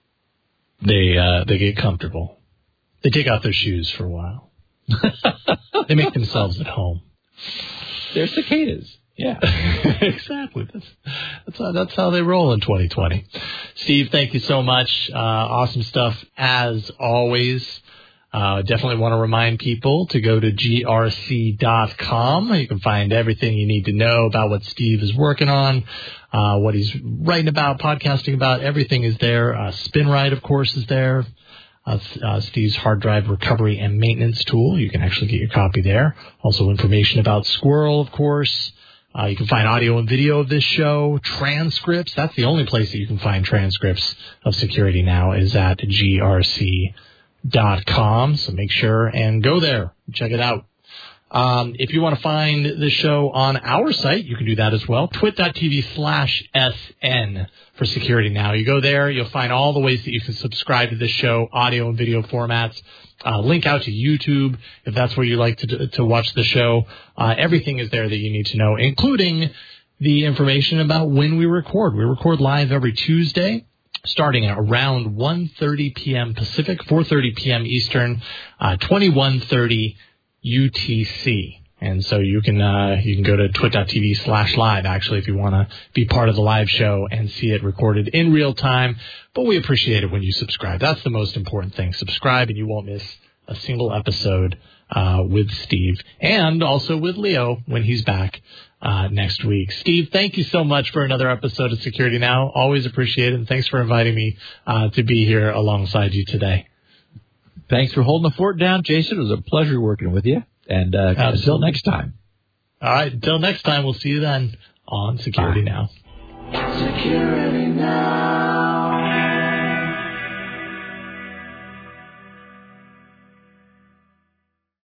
[SPEAKER 1] They uh, they get comfortable. They take out their shoes for a while. They make themselves at home.
[SPEAKER 4] They're cicadas.
[SPEAKER 1] Yeah, exactly. That's that's how, that's how they roll in twenty twenty. Steve, thank you so much. Uh, awesome stuff as always. Uh, definitely want to remind people to go to G R C dot com. You can find everything you need to know about what Steve is working on, uh, what he's writing about, podcasting about. Everything is there. Uh, SpinRite, of course, is there. Uh, uh, Steve's hard drive recovery and maintenance tool. You can actually get your copy there. Also information about Squirrel, of course. Uh, you can find audio and video of this show, transcripts. That's the only place that you can find transcripts of Security Now is at G R C dot com. So make sure and go there. Check it out. Um, if you want to find the show on our site, you can do that as well. twit.tv slash SN for Security Now. You go there, you'll find all the ways that you can subscribe to this show, audio and video formats. Uh, link out to YouTube if that's where you like to to watch the show. Uh, everything is there that you need to know, including the information about when we record. We record live every Tuesday, starting at around one thirty p.m. Pacific, four thirty p.m. Eastern, uh, twenty-one thirty U T C. And so you can uh, you can go to twit.tv slash live, actually, if you want to be part of the live show and see it recorded in real time. But we appreciate it when you subscribe. That's the most important thing. Subscribe and you won't miss a single episode uh, with Steve and also with Leo when he's back uh, next week. Steve, thank you so much for another episode of Security Now. Always appreciate it. And thanks for inviting me uh, to be here alongside you today.
[SPEAKER 4] Thanks for holding the fort down, Jason. It was a pleasure working with you. And uh, until next time.
[SPEAKER 1] All right. Until next time, we'll see you then on Security
[SPEAKER 4] Bye.
[SPEAKER 1] Now. Security Now.